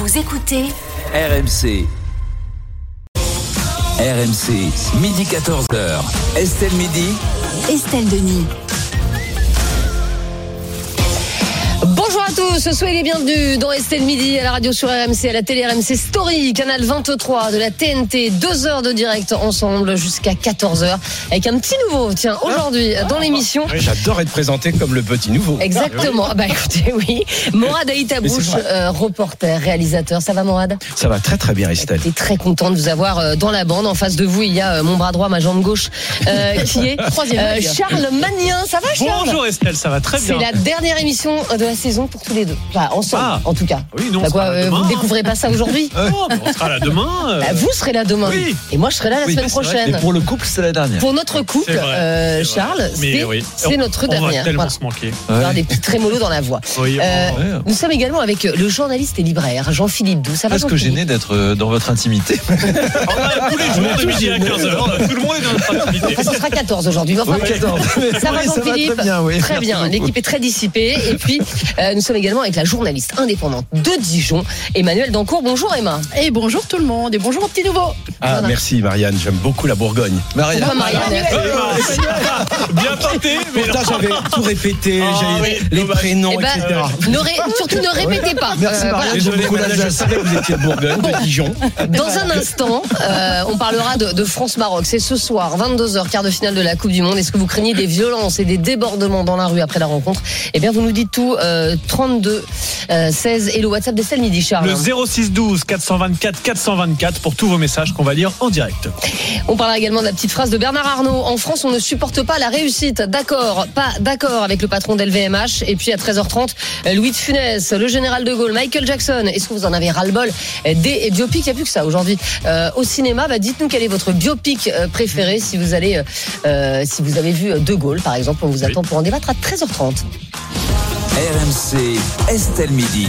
Vous écoutez RMC. RMC, midi 14h. Estelle Midi. Estelle Denis. Bonjour à tous, soyez les bienvenus dans Estelle Midi, à la radio sur RMC, à la télé RMC Story, canal 23 de la TNT, 2 heures de direct ensemble jusqu'à 14h, avec un petit nouveau, tiens, aujourd'hui dans l'émission. Oui, j'adore être présenté comme le petit nouveau. Exactement, bah écoutez, oui, Morad Aïtabouche, reporter, réalisateur, ça va Morad ? Ça va très très bien Estelle. J'étais très content de vous avoir dans la bande, en face de vous il y a mon bras droit, ma jambe gauche, qui est Charles Magnin, ça va Charles ? Bonjour Estelle, ça va très bien. C'est la dernière émission de la saison pour tous les deux, enfin ensemble en tout cas. Oui, non, vous ne découvrez pas ça aujourd'hui ? Non, on sera là demain. Vous serez là demain. Oui. Et moi je serai là la semaine prochaine. Mais pour le couple c'est la dernière. Pour notre couple, Charles, c'est notre dernière. On va tellement se manquer. Il y aura des petits trémolos dans la voix. Oui, nous sommes également avec le journaliste et libraire Jean-Philippe Doux. Ça va presque gêné d'être dans votre intimité. On a tous les jours de midi à 15h. Tout le monde est dans notre intimité. Ce sera 14 aujourd'hui. Enfin, 14. Ça va Jean-Philippe ? Très bien. L'équipe est très dissipée. Et puis nous sommes également avec la journaliste indépendante de Dijon, Emmanuelle Dancourt. Bonjour Emma. Et bonjour tout le monde. Et bonjour aux petits nouveaux. Ah merci Marianne, j'aime beaucoup la Bourgogne. Marianne. Bien tenté. Pourtant j'avais tout répété, j'avais les prénoms, etc. Surtout ne répétez pas. Merci Marianne, j'aime beaucoup l'Alsace. Je savais que vous étiez de Bourgogne, de Dijon. Dans un instant, on parlera de France-Maroc. C'est ce soir, 22h, quart de finale de la Coupe du Monde. Est-ce que vous craignez des violences et des débordements dans la rue après la rencontre ? Eh bien, vous nous dites tout. 32 16 et le WhatsApp d'Estelle Midi, Charles. Le 06 12 424 424 pour tous vos messages qu'on va lire en direct. On parlera également de la petite phrase de Bernard Arnault. En France, on ne supporte pas la réussite. D'accord, pas d'accord avec le patron d'LVMH. Et puis à 13h30, Louis de Funès, le général de Gaulle, Michael Jackson. Est-ce que vous en avez ras-le-bol des biopics ? Il n'y a plus que ça aujourd'hui. Au cinéma, dites-nous quel est votre biopic préféré si vous avez vu De Gaulle, par exemple. On vous attend pour en débattre à 13h30. RMC, Estelle Midi.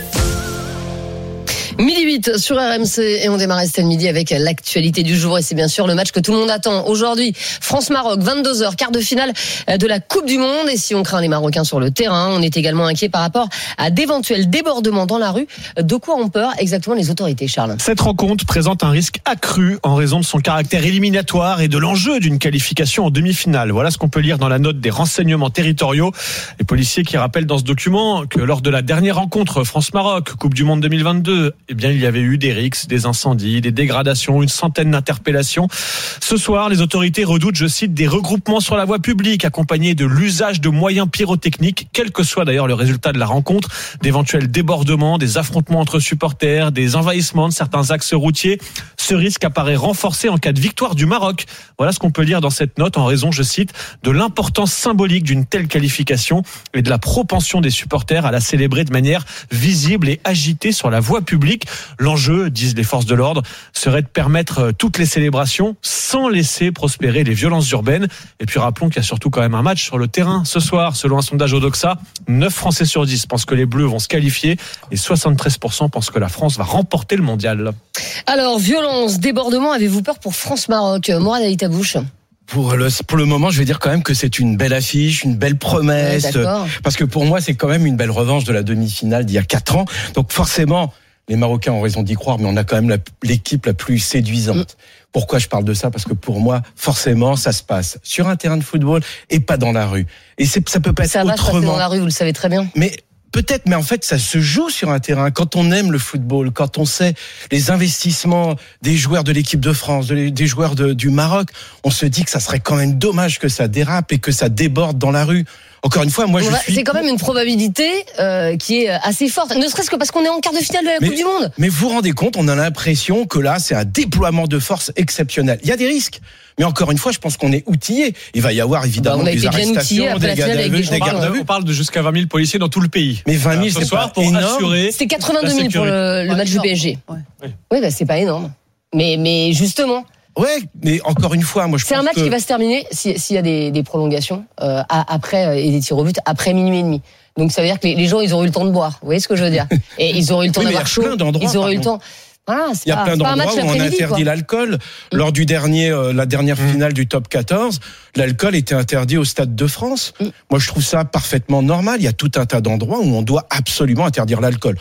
Midi 8 sur RMC et on démarre Estelle Midi avec l'actualité du jour et c'est bien sûr le match que tout le monde attend aujourd'hui. France-Maroc, 22h, quart de finale de la Coupe du Monde et si on craint les Marocains sur le terrain, on est également inquiet par rapport à d'éventuels débordements dans la rue. De quoi ont peur exactement les autorités, Charles ? Cette rencontre présente un risque accru en raison de son caractère éliminatoire et de l'enjeu d'une qualification en demi-finale. Voilà ce qu'on peut lire dans la note des renseignements territoriaux. Les policiers qui rappellent dans ce document que lors de la dernière rencontre France-Maroc, Coupe du Monde 2022, eh bien, il y avait eu des rixes, des incendies, des dégradations, une centaine d'interpellations. Ce soir, les autorités redoutent, je cite, des regroupements sur la voie publique accompagnés de l'usage de moyens pyrotechniques, quel que soit d'ailleurs le résultat de la rencontre, d'éventuels débordements, des affrontements entre supporters, des envahissements de certains axes routiers. Ce risque apparaît renforcé en cas de victoire du Maroc. Voilà ce qu'on peut lire dans cette note en raison, je cite, de l'importance symbolique d'une telle qualification et de la propension des supporters à la célébrer de manière visible et agitée sur la voie publique. L'enjeu, disent les forces de l'ordre, serait de permettre toutes les célébrations sans laisser prospérer les violences urbaines. Et puis rappelons qu'il y a surtout quand même un match sur le terrain ce soir. Selon un sondage Odoxa, 9 Français sur 10 pensent que les Bleus vont se qualifier et 73% pensent que la France va remporter le mondial. Alors, violence, débordement, avez-vous peur pour France-Maroc ? Morad Aïtabouche ? Pour le moment, je vais dire quand même que c'est une belle affiche, une belle promesse. Parce que pour moi, c'est quand même une belle revanche de la demi-finale d'il y a 4 ans. Donc forcément, les Marocains ont raison d'y croire, mais on a quand même l'équipe la plus séduisante. Pourquoi je parle de ça ? Parce que pour moi, forcément, ça se passe sur un terrain de football et pas dans la rue. Et ça peut pas être autrement. Ça va se passer dans la rue, vous le savez très bien. Mais peut-être, mais en fait, ça se joue sur un terrain. Quand on aime le football, quand on sait les investissements des joueurs de l'équipe de France, des joueurs du Maroc, on se dit que ça serait quand même dommage que ça dérape et que ça déborde dans la rue. Encore une fois, moi, c'est quand même une probabilité qui est assez forte, ne serait-ce que parce qu'on est en quart de finale de la Coupe du Monde. Mais vous vous rendez compte, on a l'impression que là, c'est un déploiement de force exceptionnel. Il y a des risques, mais encore une fois, je pense qu'on est outillés. Il va y avoir évidemment des arrestations, des gardes à vue. On parle de jusqu'à 20 000 policiers dans tout le pays. Mais 20 000, c'est pas énorme. C'était 82 000 pour le match du PSG. Oui, c'est pas énorme. Mais justement... Ouais, mais encore une fois, moi je pense que... C'est un match qui va se terminer, s'il y a des prolongations, après, et des tirs au but, après minuit et demi. Donc ça veut dire que les gens, ils auront eu le temps de boire. Vous voyez ce que je veux dire ? Et ils auraient eu le temps d'avoir chaud. Ils auraient eu le temps... Voilà, il y a plein d'endroits où on a interdit l'alcool. Lors du la dernière finale du top 14, l'alcool était interdit au Stade de France. Moi, je trouve ça parfaitement normal. Il y a tout un tas d'endroits où on doit absolument interdire l'alcool.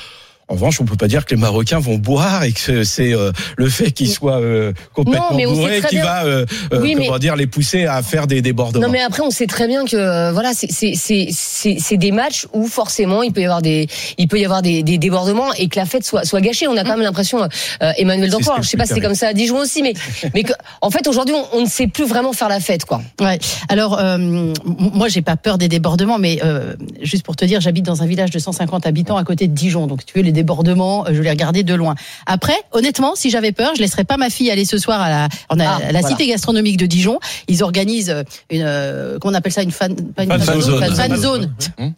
En revanche, on peut pas dire que les Marocains vont boire et que c'est le fait qu'ils soient complètement bourrés qui va les pousser à faire des débordements. Non, mais après, on sait très bien que voilà, c'est des matchs où forcément il peut y avoir des débordements et que la fête soit gâchée. On a quand même l'impression, Emmanuel Dancourt, je sais pas si c'est comme ça à Dijon aussi, mais que, en fait, aujourd'hui, on ne sait plus vraiment faire la fête, quoi. Ouais. Alors, moi, j'ai pas peur des débordements, mais juste pour te dire, j'habite dans un village de 150 habitants à côté de Dijon, donc tu veux les débordements, je les regardais de loin. Après, honnêtement, si j'avais peur, je laisserais pas ma fille aller ce soir à la cité gastronomique de Dijon. Ils organisent qu'on appelle ça une fan zone.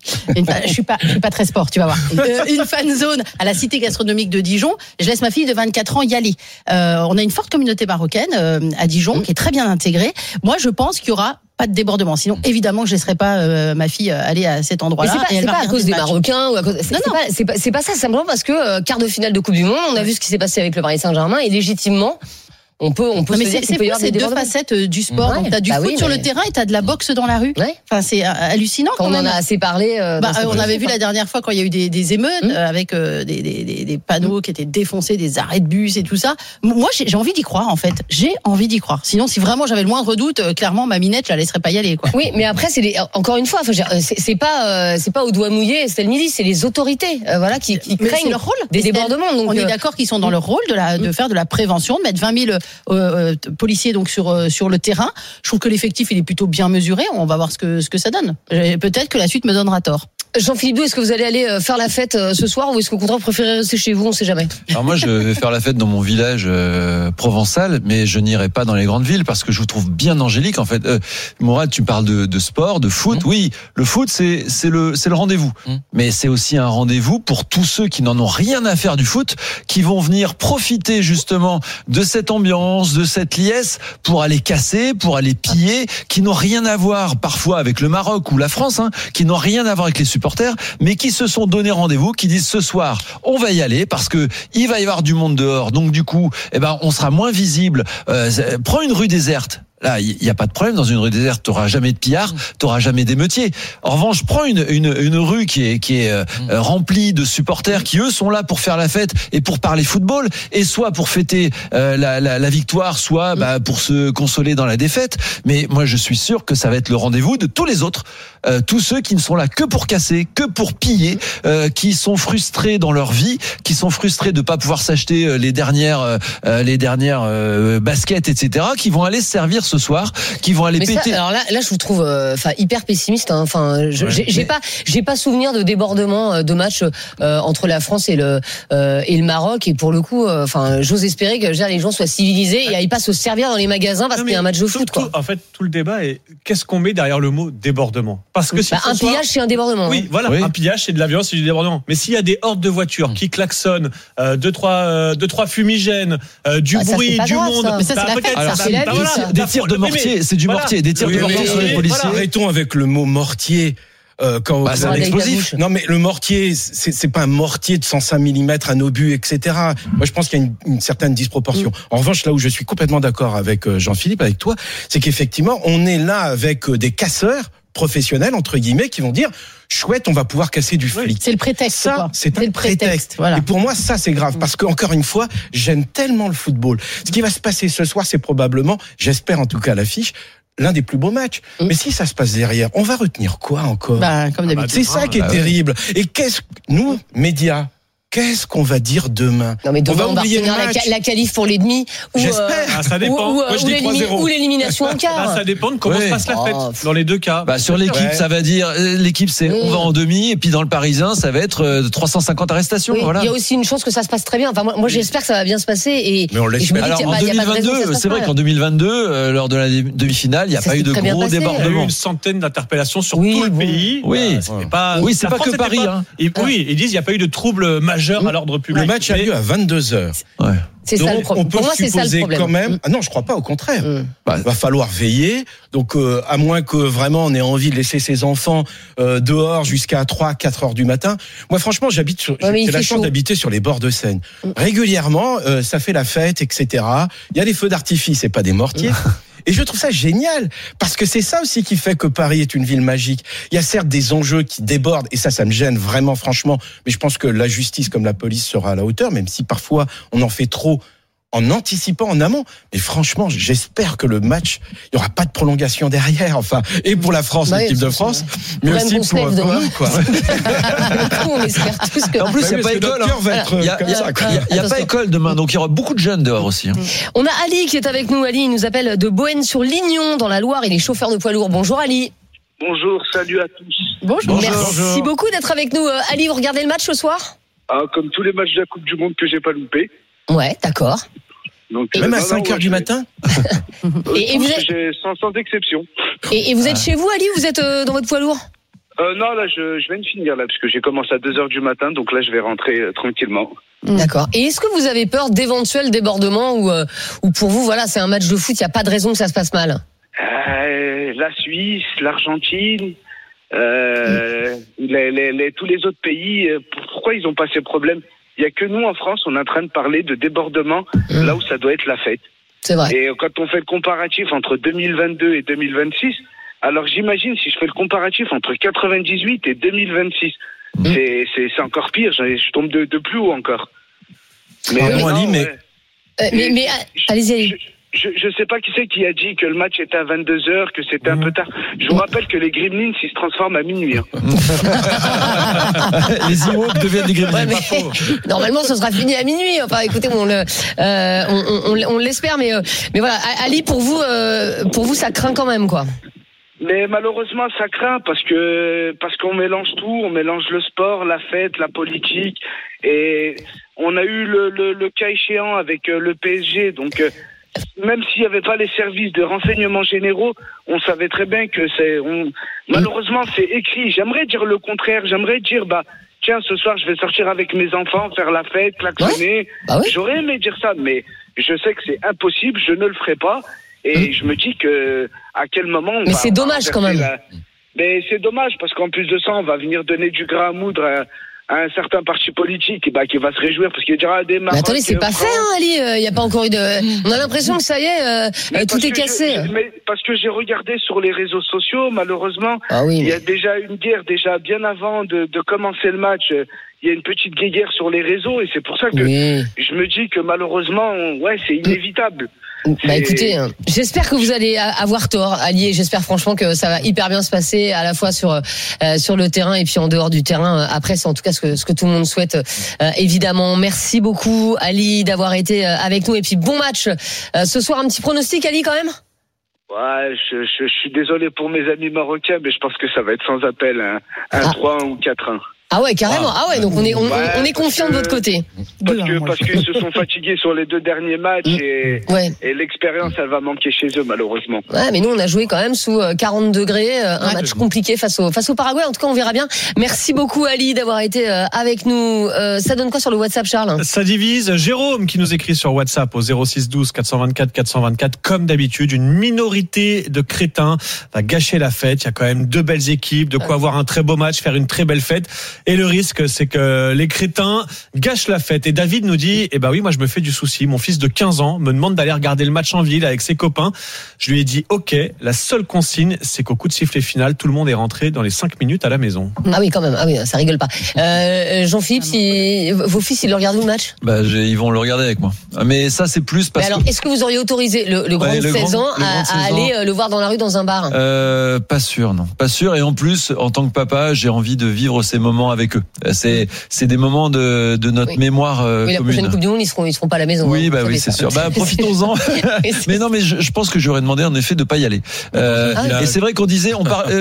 Je suis pas très sport, tu vas voir. Une fan zone à la cité gastronomique de Dijon. Je laisse ma fille de 24 ans y aller. On a une forte communauté marocaine à Dijon qui est très bien intégrée. Moi, je pense qu'il y aura pas de débordement. Sinon, évidemment, je laisserai pas ma fille aller à cet endroit-là. C'est pas à cause des Marocains ou à cause. C'est pas ça. Simplement parce que quart de finale de Coupe du Monde, on a vu ce qui s'est passé avec le Paris Saint-Germain et légitimement. On peut se dire qu'il peut y avoir des deux facettes du sport. Donc, t'as du foot sur le terrain et t'as de la boxe dans la rue. Ouais. Enfin, c'est hallucinant quand même. On en a assez parlé. On avait vu la dernière fois quand il y a eu des émeutes avec des panneaux qui étaient défoncés, des arrêts de bus et tout ça. Moi, j'ai envie d'y croire en fait. J'ai envie d'y croire. Sinon, si vraiment j'avais le moindre doute, clairement, ma minette, je la laisserais pas y aller, quoi. Oui, mais après, encore une fois, c'est pas au doigt mouillé, c'était le midi, c'est les autorités, voilà, qui craignent leur rôle des débordements. Donc, on est d'accord qu'ils sont dans leur rôle de faire de la prévention, de mettre 20 000 policiers donc sur le terrain. Je trouve que l'effectif il est plutôt bien mesuré. On va voir ce que ça donne. Peut-être que la suite me donnera tort. Jean-Philippe Doux, est-ce que vous allez aller faire la fête ce soir ou est-ce qu'au contraire vous préférez rester chez vous? On sait jamais. Alors moi je vais faire la fête dans mon village provençal, mais je n'irai pas dans les grandes villes parce que je vous trouve bien angélique en fait. Mourad, tu parles de sport, de foot. Oui, le foot c'est le rendez-vous. Mais c'est aussi un rendez-vous pour tous ceux qui n'en ont rien à faire du foot, qui vont venir profiter justement de cette ambiance, de cette liesse pour aller casser, pour aller piller, qui n'ont rien à voir parfois avec le Maroc ou la France, qui n'ont rien à voir avec les supporters, mais qui se sont donné rendez-vous, qui disent ce soir on va y aller parce que il va y avoir du monde dehors, donc du coup on sera moins visible. Prends une rue déserte. Là, il n'y a pas de problème. Dans une rue déserte, t'auras jamais de pillards, t'auras jamais d'émeutiers. En revanche, prends une rue qui est remplie de supporters qui, eux, sont là pour faire la fête et pour parler football, et soit pour fêter la victoire, soit pour se consoler dans la défaite. Mais moi, je suis sûr que ça va être le rendez-vous de tous les autres, tous ceux qui ne sont là que pour casser, que pour piller, qui sont frustrés dans leur vie, qui sont frustrés de pas pouvoir s'acheter les dernières baskets, etc., qui vont aller se servir ce soir, qui vont aller péter. Alors là, je vous trouve hyper pessimiste. Enfin, j'ai pas souvenir de débordement de match entre la France et le Maroc. Et pour le coup, j'ose espérer que les gens soient civilisés et aillent pas se servir dans les magasins parce qu'il y a un match de foot, quoi. En fait, tout le débat est qu'est-ce qu'on met derrière le mot débordement? Parce que un pillage, c'est un débordement. Oui, voilà, un pillage, c'est de la violence, c'est du débordement. Mais s'il y a des hordes de voitures qui klaxonnent, deux trois fumigènes, du bruit, du monde, mais ça c'est la fête. Des tirs de mortier, c'est du mortier, des tirs de mortier sur les policiers. Arrêtons avec le mot mortier. C'est un explosif. Non, mais le mortier, c'est pas un mortier de 105 mm, un obus, etc. Moi, je pense qu'il y a une certaine disproportion. En revanche, là où je suis complètement d'accord avec Jean-Philippe, avec toi, c'est qu'effectivement, on est là avec des casseurs professionnels, entre guillemets, qui vont dire chouette, on va pouvoir casser du flic. C'est le prétexte. Ça, c'est un prétexte. Voilà. Et pour moi, ça, c'est grave. Parce que, encore une fois, j'aime tellement le football. Ce qui va se passer ce soir, c'est probablement, j'espère en tout cas à l'affiche, l'un des plus beaux matchs. Mais si ça se passe derrière, on va retenir quoi encore? Comme d'habitude. C'est ça qui est terrible. Et nous, médias, qu'est-ce qu'on va dire demain? Non, mais demain, on va retenir la qualif pour les demi. J'espère. Ça dépend. Ou l'élimination en quart. Ça dépend de comment se passe la fête. Dans les deux cas. Sur l'équipe, ça va dire, l'équipe, c'est on va en demi, et puis dans le Parisien, ça va être 350 arrestations. Voilà. Il y a aussi une chance que ça se passe très bien. Enfin, moi, j'espère que ça va bien se passer. Mais on l'espère. Alors, en 2022, c'est vrai qu'en 2022, lors de la demi-finale, il n'y a pas eu de gros débordements. Il y a eu une centaine d'interpellations sur tout le pays. Oui, c'est pas que Paris. Oui, ils disent, il n'y a pas eu de troubles majeurs à l'ordre public. Le match a lieu à 22h. Ouais. C'est ça le problème. Pour moi, c'est ça le problème. Quand même. Ah non, je crois pas. Au contraire. Il va falloir veiller. Donc, à moins que vraiment on ait envie de laisser ses enfants dehors jusqu'à 3-4 heures du matin. Moi, franchement, j'ai la chance d'habiter sur les bords de Seine. Régulièrement, ça fait la fête, etc. Il y a des feux d'artifice et pas des mortiers. Et je trouve ça génial, parce que c'est ça aussi qui fait que Paris est une ville magique. Il y a certes des enjeux qui débordent, et ça me gêne vraiment, franchement. Mais je pense que la justice comme la police sera à la hauteur, même si parfois on en fait trop en anticipant en amont. Mais franchement, j'espère que le match, il n'y aura pas de prolongation derrière. Enfin, et pour la France, l'équipe de France, mais aussi pour nous, quoi. On espère tous que... En plus, il n'y a pas école. Il n'y a pas école demain, donc il y aura beaucoup de jeunes dehors aussi. On a Ali qui est avec nous. Ali, il nous appelle de Boëne-sur-Lignon, dans la Loire. Il est chauffeur de poids lourd. Bonjour Ali. Bonjour, salut à tous. Bonjour. Merci beaucoup d'être avec nous. Ali, vous regardez le match ce soir ? Comme tous les matchs de la Coupe du Monde que j'ai pas loupé. Ouais, d'accord. Donc, même à 5h du matin. Et vous êtes... sans exception. Et vous êtes chez vous, Ali ? Vous êtes dans votre poids lourd ? Non, là, je viens de finir, là, parce que j'ai commencé à 2h du matin, donc là, je vais rentrer tranquillement. D'accord. Et est-ce que vous avez peur d'éventuels débordements ou pour vous, voilà, c'est un match de foot, il n'y a pas de raison que ça se passe mal ? La Suisse, l'Argentine, tous les autres pays, pourquoi ils n'ont pas ces problèmes ? Il n'y a que nous en France, on est en train de parler de débordement là où ça doit être la fête. C'est vrai. Et quand on fait le comparatif entre 2022 et 2026, alors j'imagine si je fais le comparatif entre 98 et 2026, c'est encore pire, je tombe de plus haut encore. Mais allez-y. Je sais pas qui c'est qui a dit que le match était à 22h, que c'était un peu tard. Je vous rappelle que les Gremlins, ils se transforment à minuit. Hein. Les Ewoks deviennent des Gremlins. Ouais, normalement, ce sera fini à minuit. Enfin, écoutez, on l'espère, mais voilà. Ali, pour vous, ça craint quand même, quoi. Mais malheureusement, ça craint parce qu'on mélange tout, on mélange le sport, la fête, la politique, et on a eu le cas échéant avec le PSG, donc. Même s'il n'y avait pas les services de renseignement généraux, on savait très bien que malheureusement, c'est écrit. J'aimerais dire le contraire. J'aimerais dire, tiens, ce soir, je vais sortir avec mes enfants, faire la fête, klaxonner. Ouais. Bah oui. J'aurais aimé dire ça, mais je sais que c'est impossible. Je ne le ferai pas. Et je me dis que, à quel moment Mais c'est dommage quand même. Mais c'est dommage parce qu'en plus de ça, on va venir donner du grain à moudre à un certain parti politique qui va se réjouir parce qu'il y aura des Maroc. Mais attendez, c'est pas fait, Ali. Il n'y a pas encore eu de. On a l'impression que ça y est, tout est cassé. Mais parce que j'ai regardé sur les réseaux sociaux, malheureusement, il y a déjà une guerre bien avant de commencer le match. Il y a une petite guerre sur les réseaux et c'est pour ça que je me dis que malheureusement, c'est inévitable. Écoutez, j'espère que vous allez avoir tort, Ali, et j'espère franchement que ça va hyper bien se passer à la fois sur le terrain et puis en dehors du terrain. Après, c'est en tout cas ce que tout le monde souhaite, évidemment. Merci beaucoup, Ali, d'avoir été avec nous et puis bon match ce soir. Un petit pronostic, Ali, quand même. Ouais, je suis désolé pour mes amis marocains, mais je pense que ça va être sans appel, un 3-1 ou 4-1. Ah ouais, carrément. Ah ouais, donc on est confiant de votre côté. Parce qu'ils se sont fatigués sur les 2 derniers matchs et l'expérience, elle va manquer chez eux, malheureusement. Ouais, mais nous, on a joué quand même sous 40 degrés, un match compliqué face au Paraguay. En tout cas, on verra bien. Merci beaucoup, Ali, d'avoir été avec nous. Ça donne quoi sur le WhatsApp, Charles ? Ça divise. Jérôme qui nous écrit sur WhatsApp au 06 12 424 424. Comme d'habitude, une minorité de crétins va gâcher la fête. Il y a quand même 2 belles équipes, de quoi avoir un très beau match, faire une très belle fête. Et le risque, c'est que les crétins gâchent la fête. Et David nous dit, oui, moi je me fais du souci. Mon fils de 15 ans me demande d'aller regarder le match en ville avec ses copains. Je lui ai dit, ok, la seule consigne, c'est qu'au coup de sifflet final, tout le monde est rentré dans les 5 minutes à la maison. Ah oui, quand même. Ah oui, ça rigole pas. Jean-Philippe, vos fils, ils le regardent le match ? Ils vont le regarder avec moi. Mais ça, c'est plus parce que... est-ce que vous auriez autorisé le grand de 16 ans à aller le voir dans la rue dans un bar ? Pas sûr, non. Pas sûr. Et en plus, en tant que papa, j'ai envie de vivre ces moments avec eux. C'est des moments de notre mémoire commune. La prochaine Coupe du Monde, ils seront pas à la maison. Oui, c'est sûr. Profitons-en. Mais non, mais je pense que j'aurais demandé en effet de pas y aller. Et c'est vrai qu'on disait, on parle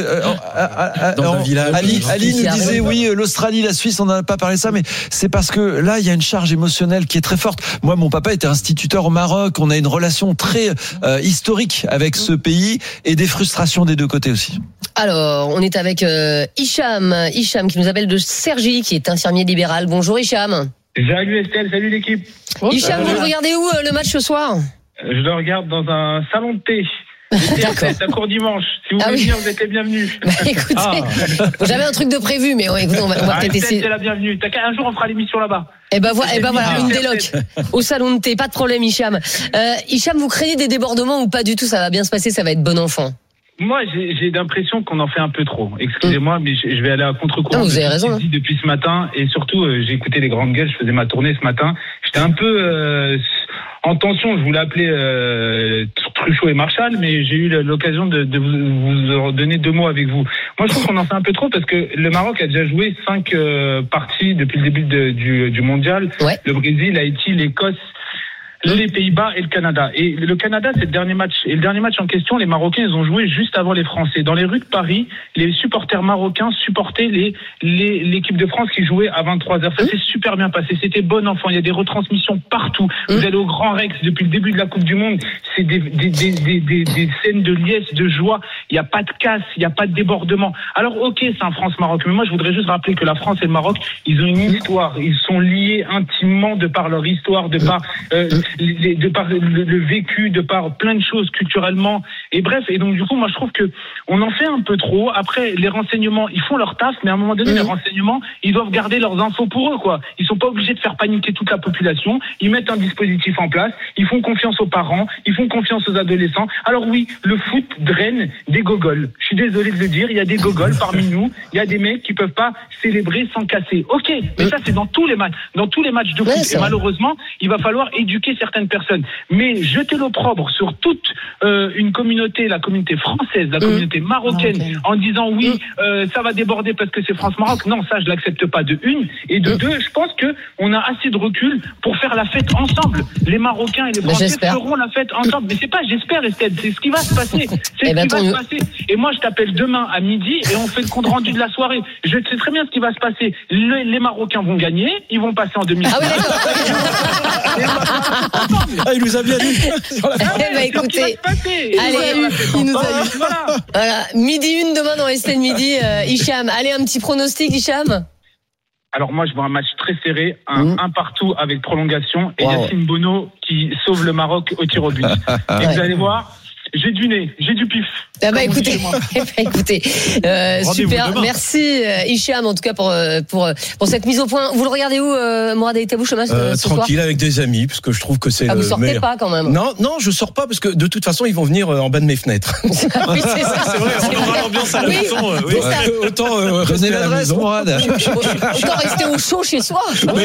dans un village. Ali nous disait, l'Australie, la Suisse, on n'a pas parlé de ça, mais c'est parce que là, il y a une charge émotionnelle qui est très forte. Moi, mon papa était instituteur au Maroc. On a une relation très historique avec ce pays et des frustrations des 2 côtés aussi. Alors, on est avec Hicham qui nous appelle de Cergy, qui est infirmier libéral. Bonjour Hicham. Salut Estelle, salut l'équipe. Hicham, vous regardez où le match ce soir ? Je le regarde dans un salon de thé. C'est à court dimanche. Si vous voulez venir, vous êtes les bienvenus. Écoutez, j'avais un truc de prévu, mais écoutez, on va peut-être essayer. C'est la bienvenue. Un jour, on fera l'émission là-bas. Et ben voilà, une déloc au salon de thé, pas de problème, Hicham. Hicham, vous craignez des débordements ou pas du tout? Ça va bien se passer, ça va être bon enfant. Moi, j'ai l'impression qu'on en fait un peu trop. Excusez-moi, mais je vais aller à contre-courant. Non, vous avez raison. Depuis ce matin, et surtout, j'ai écouté les grandes gueules. Je faisais ma tournée ce matin. J'étais un peu en tension. Je voulais appeler Truchot et Marchal, mais j'ai eu l'occasion de vous donner 2 mots avec vous. Moi, je trouve qu'on en fait un peu trop parce que le Maroc a déjà joué 5 parties depuis le début du mondial. Ouais. Le Brésil, Haïti, l'Écosse, les Pays-Bas et le Canada. Et le Canada, c'est le dernier match. Et le dernier match en question, les Marocains, ils ont joué juste avant les Français. Dans les rues de Paris, les supporters marocains supportaient l'équipe de France qui jouait à 23h. Ça s'est super bien passé. C'était bon enfant. Il y a des retransmissions partout. Vous allez au Grand Rex depuis le début de la Coupe du Monde. C'est des scènes de liesse, de joie. Il n'y a pas de casse, il n'y a pas de débordement. Alors, ok, c'est un France-Maroc. Mais moi, je voudrais juste rappeler que la France et le Maroc, ils ont une histoire. Ils sont liés intimement de par leur histoire, de par le vécu, de par plein de choses culturellement, et bref. Et donc du coup, moi je trouve que on en fait un peu trop. Après, les renseignements, ils font leur taf, mais à un moment donné, les renseignements, ils doivent garder leurs infos pour eux, quoi. Ils sont pas obligés de faire paniquer toute la population. Ils mettent un dispositif en place. Ils font confiance aux parents. Ils font confiance aux adolescents. Alors oui, le foot draine des gogoles. Je suis désolé de le dire. Il y a des gogoles parmi nous. Il y a des mecs qui peuvent pas célébrer sans casser. Ok, mais ça c'est dans tous les matchs de foot. Et malheureusement, il va falloir éduquer certaines personnes. Mais jeter l'opprobre sur toute une communauté, la communauté française, la communauté marocaine, en disant ça va déborder parce que c'est France-Maroc. Non, ça je l'accepte pas, de une. Et de deux, je pense que on a assez de recul pour faire la fête ensemble. Les Marocains et les Français feront la fête ensemble. Mais c'est pas j'espère, Estelle, c'est ce qui va se passer. C'est ce qui va se passer. Et moi je t'appelle demain à midi et on fait le compte rendu de la soirée. Je sais très bien ce qui va se passer. Les Marocains vont gagner, ils vont passer en demi-finale. Il nous a bien dit. Écoutez, il nous a dit. Voilà, 12:01 demain dans Estelle Midi. Hicham, allez, un petit pronostic, Hicham. Alors moi je vois un match très serré, un partout avec prolongation et Yacine Bono qui sauve le Maroc au tir au but. Et vous allez voir, j'ai du nez, j'ai du pif. Écoutez, super. Demain. Merci Hicham en tout cas pour cette mise au point. Vous le regardez où, Mourad et Tabou, ce soir? Tranquille avec des amis, parce que je trouve que c'est le vous sortez meilleur. Pas quand même. Non, je sors pas parce que de toute façon ils vont venir en bas de mes fenêtres. Oui, c'est ça. C'est vrai, on aura l'ambiance à la maison. Autant rester à la maison. Autant rester au chaud chez soi.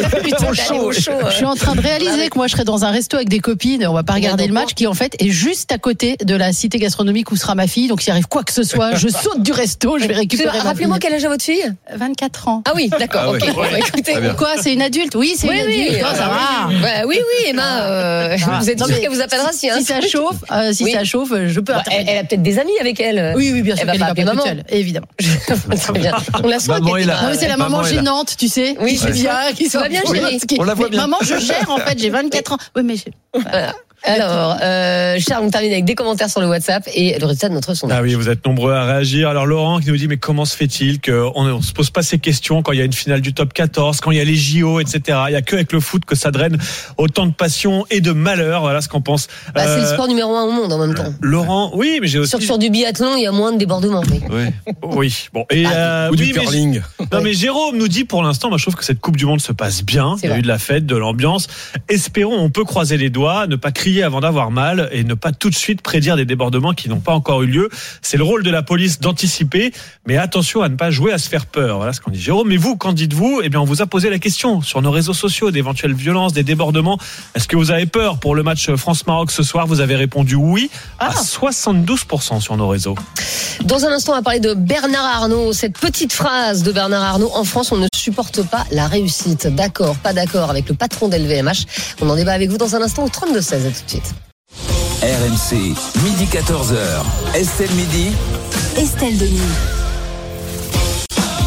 Je suis en train de réaliser que moi je serais dans un resto avec des copines, on va pas regarder le match, qui en fait est juste à côté de la cité gastronomique où sera ma fille. Donc s'il arrive quoi que ce soit, je saute du resto, je vais récupérer. Rappelez-moi quel âge a votre fille? 24 ans. Ah oui, d'accord. Ok. Écoutez, quoi, c'est une adulte? Oui, c'est une adulte. Ça va. Oui, Emma. Vous êtes sûre qu'elle vous appellera si ça chauffe? Ça chauffe, je peux. Elle a peut-être des amis avec elle. Oui, bien sûr. Elle va appeler maman. Évidemment. Très bien. On la soigne. C'est la maman gênante, tu sais. Oui, c'est bien. Qui va bien, chérie. On la voit bien. Maman, je gère en fait. J'ai 24 ans. Oui, mais. Alors, Charles, on termine avec des commentaires sur le WhatsApp et le résultat de notre sondage. Ah oui, vous êtes nombreux à réagir. Alors Laurent qui nous dit, mais comment se fait-il qu'on ne se pose pas ces questions quand il y a une finale du top 14, quand il y a les JO, etc. Il n'y a que avec le foot que ça draine autant de passion et de malheur. Voilà ce qu'on pense. C'est le sport numéro 1 au monde en même temps. Laurent, oui, mais j'ai aussi... Sur du biathlon, il y a moins de débordements. Oui. Bon. Et, ou du curling. Non, mais Jérôme nous dit, pour l'instant, moi je trouve que cette Coupe du Monde se passe bien. Il y a eu de la fête, de l'ambiance. Espérons, on peut croiser les doigts, ne pas crier avant d'avoir mal et ne pas tout de suite prédire des débordements qui n'ont pas encore eu lieu. C'est le rôle de la police d'anticiper, mais attention à ne pas jouer à se faire peur. Voilà ce qu'on dit Jérôme. Mais vous, qu'en dites-vous? Eh bien, on vous a posé la question sur nos réseaux sociaux d'éventuelles violences, des débordements. Est-ce que vous avez peur pour le match France-Maroc ce soir? Vous avez répondu oui à 72% sur nos réseaux. Dans un instant, on va parler de Bernard Arnault. Cette petite phrase de Bernard Arnault: en France, on ne supporte pas la réussite. D'accord, pas d'accord avec le patron d'LVMH. On en débat avec vous dans un instant au 32-16. À tout de suite. RMC, midi 14h. Estelle Midi. Estelle Denis.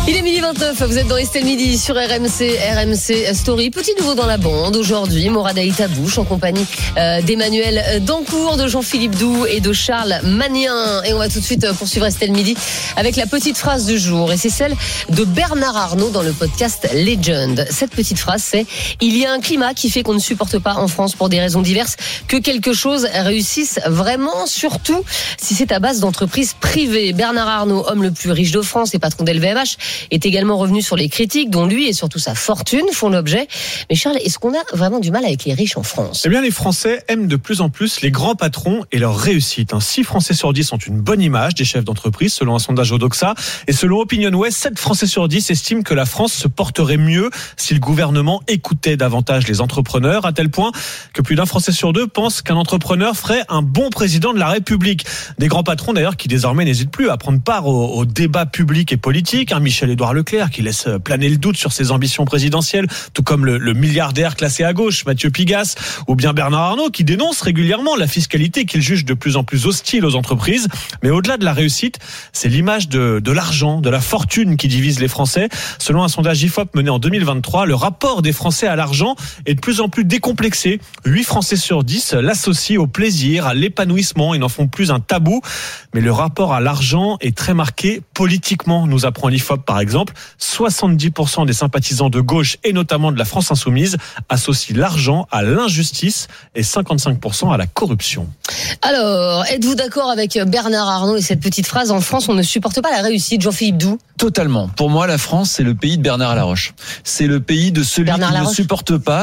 Il est 12h29, vous êtes dans Estelle Midi sur RMC Story. Petit nouveau dans la bande aujourd'hui, Morad Aïtabouche en compagnie d'Emmanuel Dancourt, de Jean-Philippe Doux et de Charles Magnin. Et on va tout de suite poursuivre Estelle Midi avec la petite phrase du jour. Et c'est celle de Bernard Arnault dans le podcast Legend. Cette petite phrase, c'est « Il y a un climat qui fait qu'on ne supporte pas en France pour des raisons diverses que quelque chose réussisse vraiment, surtout si c'est à base d'entreprises privées. » Bernard Arnault, homme le plus riche de France et patron d'LVMH, est également revenu sur les critiques dont lui et surtout sa fortune font l'objet. Mais Charles, est-ce qu'on a vraiment du mal avec les riches en France ? Eh bien, les Français aiment de plus en plus les grands patrons et leur réussite. 6 Français sur 10 ont une bonne image des chefs d'entreprise, selon un sondage Odoxa. Et selon OpinionWay, 7 Français sur 10 estiment que la France se porterait mieux si le gouvernement écoutait davantage les entrepreneurs, à tel point que plus d'un Français sur 2 pense qu'un entrepreneur ferait un bon président de la République. Des grands patrons d'ailleurs qui désormais n'hésitent plus à prendre part au débat public et politique. Michel-Édouard Leclerc qui laisse planer le doute sur ses ambitions présidentielles, tout comme le milliardaire classé à gauche, Mathieu Pigasse, ou bien Bernard Arnault qui dénonce régulièrement la fiscalité qu'il juge de plus en plus hostile aux entreprises. Mais au-delà de la réussite, c'est l'image de l'argent, de la fortune qui divise les Français. Selon un sondage IFOP mené en 2023, le rapport des Français à l'argent est de plus en plus décomplexé. 8 Français sur 10 l'associent au plaisir, à l'épanouissement, ils n'en font plus un tabou. Mais le rapport à l'argent est très marqué politiquement, nous apprend l'IFOP par exemple. 70% des sympathisants de gauche et notamment de la France Insoumise associent l'argent à l'injustice et 55% à la corruption. Alors, êtes-vous d'accord avec Bernard Arnault et cette petite phrase « En France, on ne supporte pas la réussite » Jean-Philippe Doux ? Totalement. Pour moi, la France, c'est le pays de Bernard Laroche. C'est le pays de celui qui ne supporte pas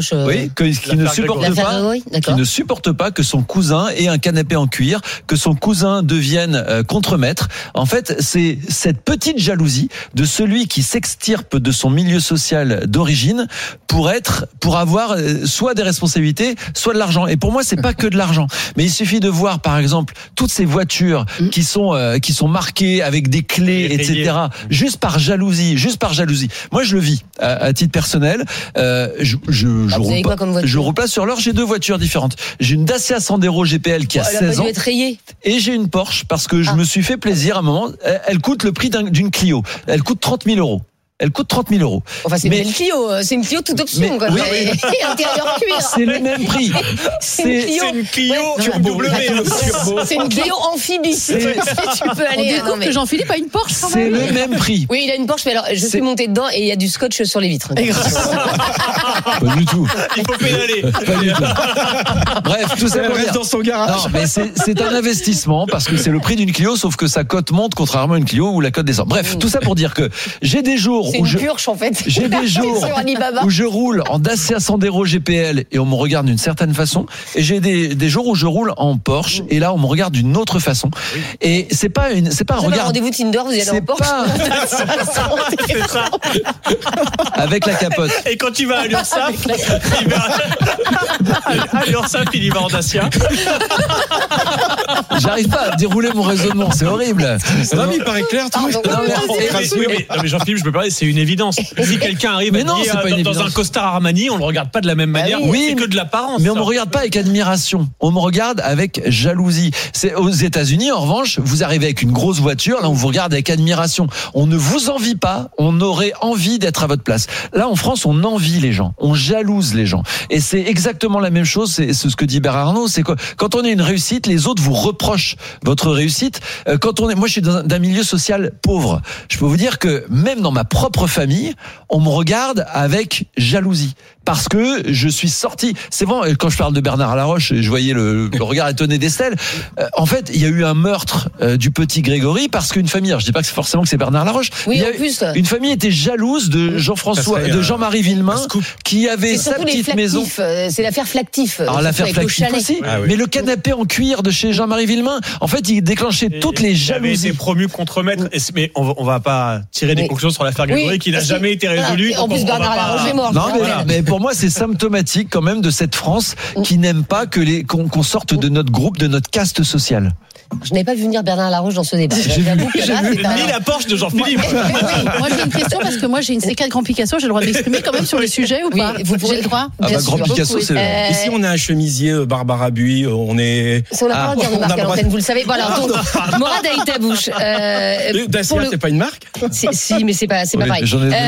qui ne supporte pas que son cousin ait un canapé en cuir, que son cousin devienne contremaître. En fait, c'est cette petite jalousie de celui qui s'extirpe de son milieu social d'origine pour avoir soit des responsabilités, soit de l'argent. Et pour moi, c'est pas que de l'argent. Mais il suffit de voir, par exemple, toutes ces voitures qui sont marquées avec des clés, etc. Juste par jalousie. Moi, je le vis à titre personnel. Je roule pas sur l'or. J'ai 2 voitures différentes. J'ai une Dacia Sandero GPL qui a 16 ans. Et j'ai une Porsche parce que je me suis fait plaisir à un moment. Elle coûte le prix d'une Clio. Elle coûte 30 000 €. Enfin, c'est une belle Clio. C'est une Clio toute option, quoi. Oui, intérieur cuir. C'est le même prix. C'est une Clio W. C'est une Clio amphibie. Tu peux aller. On découvre que Jean-Philippe a une Porsche. C'est le même prix. Oui, il a une Porsche, mais alors, je suis montée dedans et il y a du scotch sur les vitres. Pas du tout. Il faut pédaler. Pas du tout. Bref, tout ça pour dire. Dans son garage. Non, mais c'est un investissement parce que c'est le prix d'une Clio, sauf que sa cote monte contrairement à une Clio où la cote descend. Bref, tout ça pour dire que j'ai des jours c'est une purge en fait. J'ai des jours où je roule en Dacia Sandero GPL et on me regarde d'une certaine façon, et j'ai des jours où je roule en Porsche et là on me regarde d'une autre façon. Et c'est pas un regard. Rendez-vous Tinder, vous y allez en Porsche. C'est ça. Avec la capote. Et quand tu vas à l'URSSAF, il y va en Dacia. J'arrive pas à dérouler mon raisonnement, c'est horrible. Non, mais il paraît clair, tout. Mais Jean-Philippe, je peux parler, c'est une évidence. Si quelqu'un arrive dans un costard Armani, on le regarde pas de la même manière. Oui, c'est que de l'apparence. Mais on me regarde pas avec admiration. On me regarde avec jalousie. C'est aux États-Unis, en revanche, vous arrivez avec une grosse voiture, là on vous regarde avec admiration. On ne vous envie pas, on aurait envie d'être à votre place. Là, en France, on envie les gens, on jalouse les gens. Et c'est exactement la même chose. C'est ce que dit Bernard Arnault. C'est que quand on a une réussite, les autres vous reprochent votre réussite. Moi, je suis d'un milieu social pauvre. Je peux vous dire que même dans ma propre famille, on me regarde avec jalousie. Parce que je suis sorti. C'est bon, quand je parle de Bernard Laroche, je voyais le regard étonné d'Estelle. En fait, il y a eu un meurtre du petit Grégory parce qu'une famille, alors je dis pas que c'est forcément que c'est Bernard Laroche. Oui, en plus. Une famille était jalouse de Jean-Marie Villemain, qui avait sa petite maison. C'est l'affaire Flactif. Alors l'affaire Flactif aussi. Ah, oui. Mais le canapé en cuir de chez Jean-Marie Villemain, en fait, il déclanchait toutes les jalousies. Il avait été promu contremaître. Mais on va pas tirer des conclusions sur l'affaire catégorie qui n'a jamais été résolue. En plus, Bernard Laroche est mort. Non, mais pour moi, c'est symptomatique quand même de cette France qui n'aime pas qu'on sorte de notre groupe, de notre caste sociale. Je n'avais pas vu venir Bernard Laroche dans ce débat. J'ai vu ni la Porsche de Jean-Philippe. Moi, j'ai une question parce que moi, j'ai une séquelle Grand Picasso. J'ai le droit de m'exprimer quand même sur le sujet ou pas? J'ai le droit. Grand Picasso, c'est vrai. Ici, on a un chemisier Barbara Buis. On est. On n'a pas le droit de dire de marque à l'antenne, vous le savez. Voilà. Morad Aïtabouche. Dacia, c'est pas une marque? Si, mais c'est pas pareil. J'en ai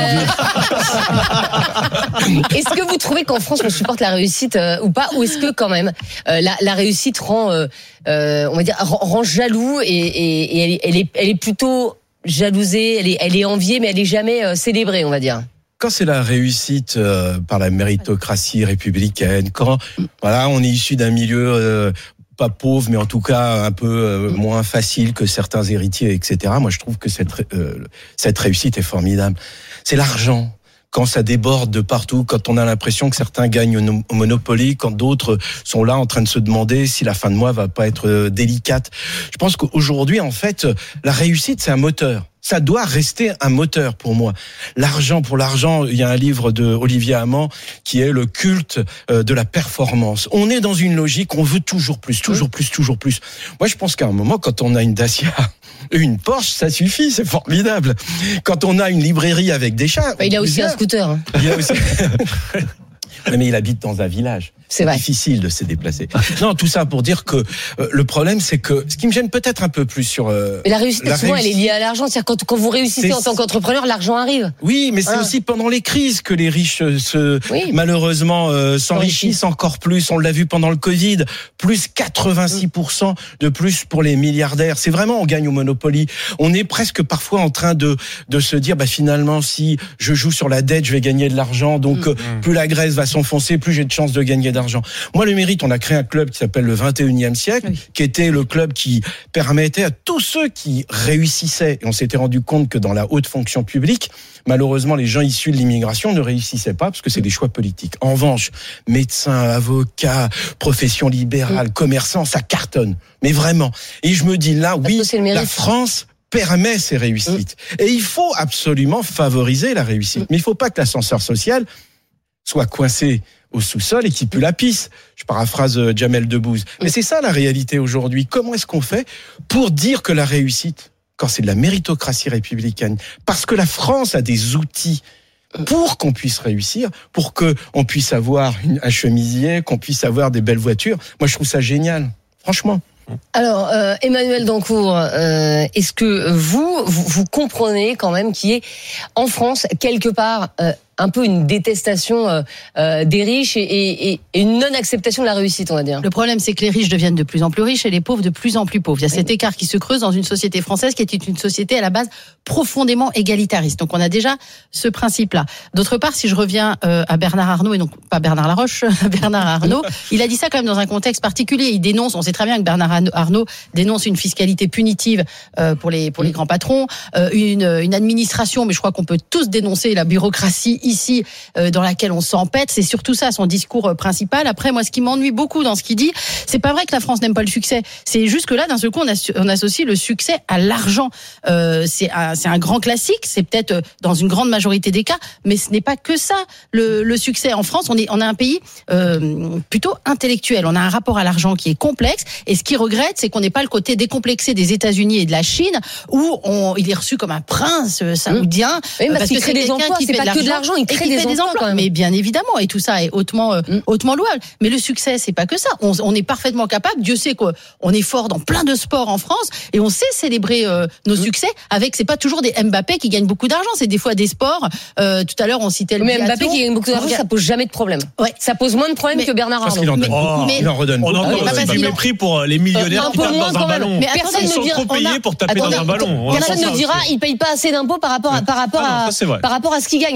Est-ce que vous trouvez qu'en France, on supporte la réussite ou pas? Ou est-ce que quand même, la réussite rend, on va dire, rend jaloux et elle est plutôt jalousée, elle est enviée, mais elle est jamais célébrée, on va dire. Quand c'est la réussite par la méritocratie républicaine, quand voilà, on est issu d'un milieu pas pauvre, mais en tout cas un peu moins facile que certains héritiers, etc. Moi, je trouve que cette réussite est formidable. C'est l'argent. Quand ça déborde de partout, quand on a l'impression que certains gagnent au Monopoly, quand d'autres sont là en train de se demander si la fin de mois va pas être délicate. Je pense qu'aujourd'hui, en fait, la réussite, c'est un moteur. Ça doit rester un moteur pour moi. L'argent pour l'argent, il y a un livre de Olivier Hamon qui est le culte de la performance. On est dans une logique, on veut toujours plus, toujours plus, toujours plus. Moi, je pense qu'à un moment, quand on a une Dacia, une Porsche, ça suffit, c'est formidable. Quand on a une librairie avec des chats... Il a aussi un scooter. Hein. Il a aussi... Mais il habite dans un village. C'est difficile de se déplacer. Non, tout ça pour dire que le problème, c'est que ce qui me gêne peut-être un peu plus sur... mais la réussite, souvent, elle est liée à l'argent. C'est-à-dire quand vous réussissez en tant qu'entrepreneur, l'argent arrive. Oui, mais c'est aussi pendant les crises que les riches malheureusement s'enrichissent encore plus. On l'a vu pendant le Covid, plus 86% de plus pour les milliardaires. C'est vraiment, on gagne au Monopoly. On est presque parfois en train de se dire, finalement, si je joue sur la dette, je vais gagner de l'argent. Donc, plus la Grèce va s'enfoncer, plus j'ai de chances de gagner d'argent. Moi, le Mérite, on a créé un club qui s'appelle le 21e siècle, qui était le club qui permettait à tous ceux qui réussissaient, et on s'était rendu compte que dans la haute fonction publique, malheureusement, les gens issus de l'immigration ne réussissaient pas parce que c'est des choix politiques. En revanche, médecins, avocats, professions libérales, commerçants, ça cartonne. Mais vraiment. Et je me dis là, oui, la France permet ces réussites. Et il faut absolument favoriser la réussite. Mais il ne faut pas que l'ascenseur social soit coincé au sous-sol et qui pue la pisse. Je paraphrase Jamel Debbouze. Mais c'est ça la réalité aujourd'hui. Comment est-ce qu'on fait pour dire que la réussite, quand c'est de la méritocratie républicaine, parce que la France a des outils pour qu'on puisse réussir, pour qu'on puisse avoir un chemisier, qu'on puisse avoir des belles voitures. Moi, je trouve ça génial. Franchement. Alors, Emmanuel Dancourt, est-ce que vous comprenez quand même qu'il y ait en France quelque part un peu une détestation des riches et une non-acceptation de la réussite, on va dire? Le problème, c'est que les riches deviennent de plus en plus riches et les pauvres de plus en plus pauvres. Il y a cet écart qui se creuse dans une société française qui était une société à la base profondément égalitariste. Donc on a déjà ce principe-là. D'autre part, si je reviens à Bernard Arnault, et donc pas Bernard Laroche, Bernard Arnault, il a dit ça quand même dans un contexte particulier. Il dénonce, on sait très bien que Bernard Arnault dénonce une fiscalité punitive pour les grands patrons, une administration, mais je crois qu'on peut tous dénoncer la bureaucratie ici dans laquelle on s'empête. C'est surtout ça son discours principal. Après, moi, ce qui m'ennuie beaucoup dans ce qu'il dit, c'est pas vrai que la France n'aime pas le succès. C'est juste que là, d'un seul coup, on associe le succès à l'argent. C'est un grand classique. C'est peut-être dans une grande majorité des cas, mais ce n'est pas que ça. Le succès en France, on a un pays plutôt intellectuel. On a un rapport à l'argent qui est complexe. Et ce qu'il regrette, c'est qu'on n'ait pas le côté décomplexé des États-Unis et de la Chine, où il est reçu comme un prince saoudien. Oui, parce qu'il crée des emplois. C'est pas que de l'argent. Il crée des emplois, mais bien évidemment, et tout ça est hautement louable. Mais le succès, c'est pas que ça. On est parfaitement capable. Dieu sait qu'on est fort dans plein de sports en France, et on sait célébrer nos succès. C'est pas toujours des Mbappé qui gagnent beaucoup d'argent. C'est des fois des sports. Tout à l'heure, on citait le biathlon. Mais Mbappé qui gagne beaucoup d'argent, ça pose jamais de problème. Ouais. Ça pose moins de problèmes que Bernard Arnault. Il en redonne. On entend du mépris pour les millionnaires qui tapent dans un ballon. Mais Ils sont trop payés pour taper dans un ballon. Personne ne dira, il paye pas assez d'impôts par rapport à ce qu'il gagne. Alors que Bernard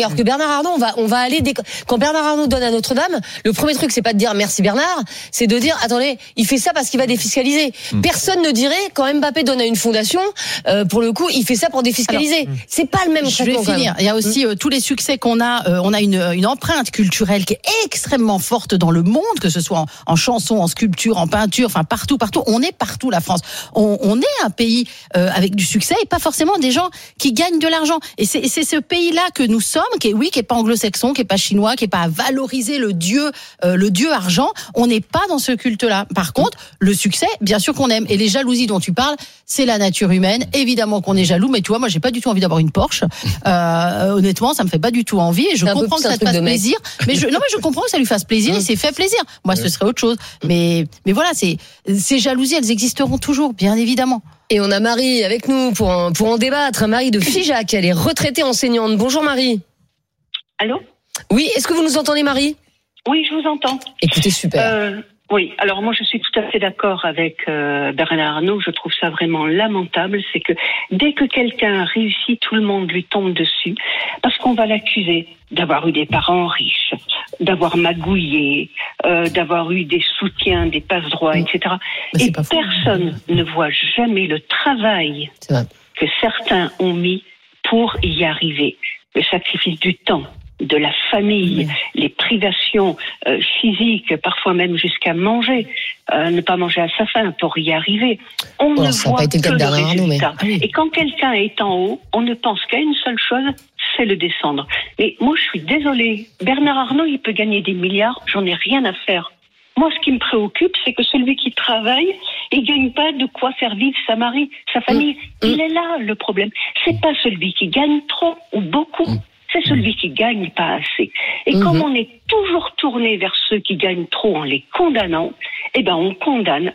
Bernard Arnault, on va aller quand Bernard Arnault donne à Notre-Dame, le premier truc c'est pas de dire merci Bernard, c'est de dire attendez, il fait ça parce qu'il va défiscaliser. Personne ne dirait quand Mbappé donne à une fondation, pour le coup, il fait ça pour défiscaliser. Alors, c'est pas le même traitement. Je vais finir. Il y a aussi tous les succès qu'on a. On a une empreinte culturelle qui est extrêmement forte dans le monde, que ce soit en chanson, en sculpture, en peinture, enfin partout. On est partout, la France. On est un pays avec du succès et pas forcément des gens qui gagnent de l'argent. Et c'est ce pays-là que nous sommes, qui est pas anglo-saxon, qui est pas chinois, qui est pas à valoriser le dieu argent. On n'est pas dans ce culte-là. Par contre, le succès, bien sûr qu'on aime. Et les jalousies dont tu parles, c'est la nature humaine. Évidemment qu'on est jaloux, mais tu vois, moi, j'ai pas du tout envie d'avoir une Porsche. Honnêtement, ça me fait pas du tout envie. Et je comprends que ça te fasse plaisir. Mais je comprends que ça lui fasse plaisir. Il s'est fait plaisir. Moi, ce serait autre chose. Mais voilà, ces jalousies, elles existeront toujours, bien évidemment. Et on a Marie avec nous pour en débattre. Marie de Figeac, elle est retraitée enseignante. Bonjour Marie. Allô ? Oui, est-ce que vous nous entendez Marie ? Oui, je vous entends. Écoutez, super. Oui, alors moi je suis tout à fait d'accord avec Bernard Arnault. Je trouve ça vraiment lamentable. C'est que dès que quelqu'un réussit, tout le monde lui tombe dessus parce qu'on va l'accuser d'avoir eu des parents riches, d'avoir magouillé, d'avoir eu des soutiens, des passe-droits, etc. Et personne ne voit jamais le travail que certains ont mis pour y arriver. Le sacrifice du temps, de la famille, les privations physiques, parfois même jusqu'à manger, ne pas manger à sa faim pour y arriver. On ne voit que le résultat. Et quand quelqu'un est en haut, on ne pense qu'à une seule chose, c'est le descendre. Mais moi, je suis désolée. Bernard Arnault, il peut gagner des milliards, j'en ai rien à faire. Moi, ce qui me préoccupe, c'est que celui qui travaille, il gagne pas de quoi faire vivre sa famille. Il est là, le problème. C'est pas celui qui gagne trop ou beaucoup. C'est celui qui gagne pas assez. Et comme on est toujours tourné vers ceux qui gagnent trop en les condamnant, on condamne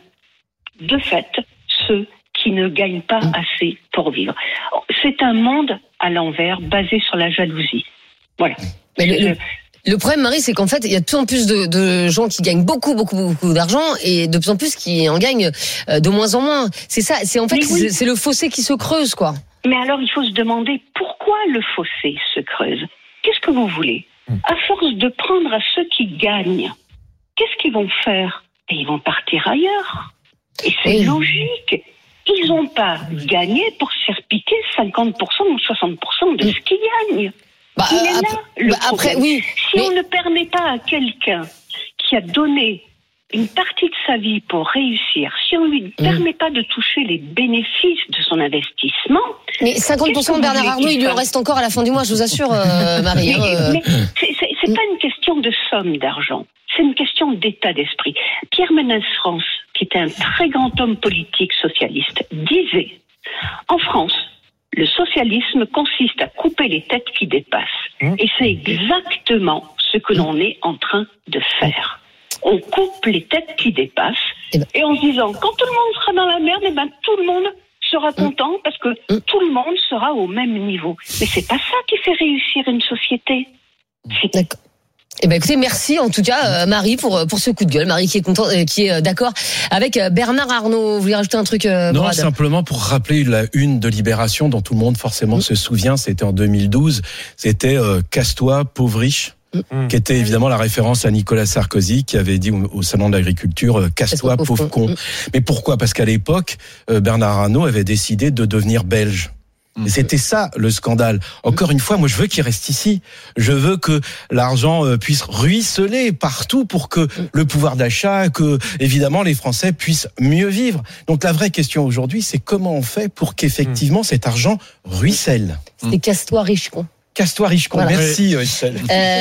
de fait ceux qui ne gagnent pas assez pour vivre. C'est un monde à l'envers, basé sur la jalousie. Voilà. Mais le problème, Marie, c'est qu'en fait, il y a de plus en plus de gens qui gagnent beaucoup d'argent et de plus en plus qui en gagnent de moins en moins. C'est ça, c'est le fossé qui se creuse, quoi. Mais alors, il faut se demander pourquoi le fossé se creuse. Qu'est-ce que vous voulez ? À force de prendre à ceux qui gagnent, qu'est-ce qu'ils vont faire ? Et ils vont partir ailleurs. Et c'est logique. Ils n'ont pas gagné pour se faire piquer 50% ou 60% de ce qu'ils gagnent. Il est là, le problème. Si on ne permet pas à quelqu'un qui a donné une partie de sa vie pour réussir, si on ne lui permet pas de toucher les bénéfices de son investissement... Mais 50% de Bernard Arnault, il lui en reste encore à la fin du mois, je vous assure, Marie. Mais c'est pas une question de somme d'argent, c'est une question d'état d'esprit. Pierre Mendès France, qui était un très grand homme politique socialiste, disait, en France, le socialisme consiste à couper les têtes qui dépassent. Et c'est exactement ce que l'on est en train de faire. On coupe les têtes qui dépassent et en se disant, quand tout le monde sera dans la merde, tout le monde sera content parce que tout le monde sera au même niveau. Mais c'est pas ça qui fait réussir une société. D'accord. Écoutez, merci en tout cas Marie pour ce coup de gueule. Marie qui est content, qui est d'accord avec Bernard Arnault. Vous voulez rajouter un truc Non, simplement pour rappeler la une de Libération dont tout le monde forcément se souvient. C'était en 2012. C'était Casse-toi, pauvre riche. Qui était évidemment la référence à Nicolas Sarkozy qui avait dit au salon de l'agriculture casse-toi pauvre con. Mais pourquoi ? Parce qu'à l'époque Bernard Arnault avait décidé de devenir belge. Et c'était ça le scandale. Encore une fois, moi je veux qu'il reste ici. Je veux que l'argent puisse ruisseler partout pour que le pouvoir d'achat, que évidemment les Français puissent mieux vivre. Donc la vraie question aujourd'hui, c'est comment on fait pour qu'effectivement cet argent ruisselle. C'est casse-toi riche con. Casse-toi riche con. Voilà. Merci Estelle.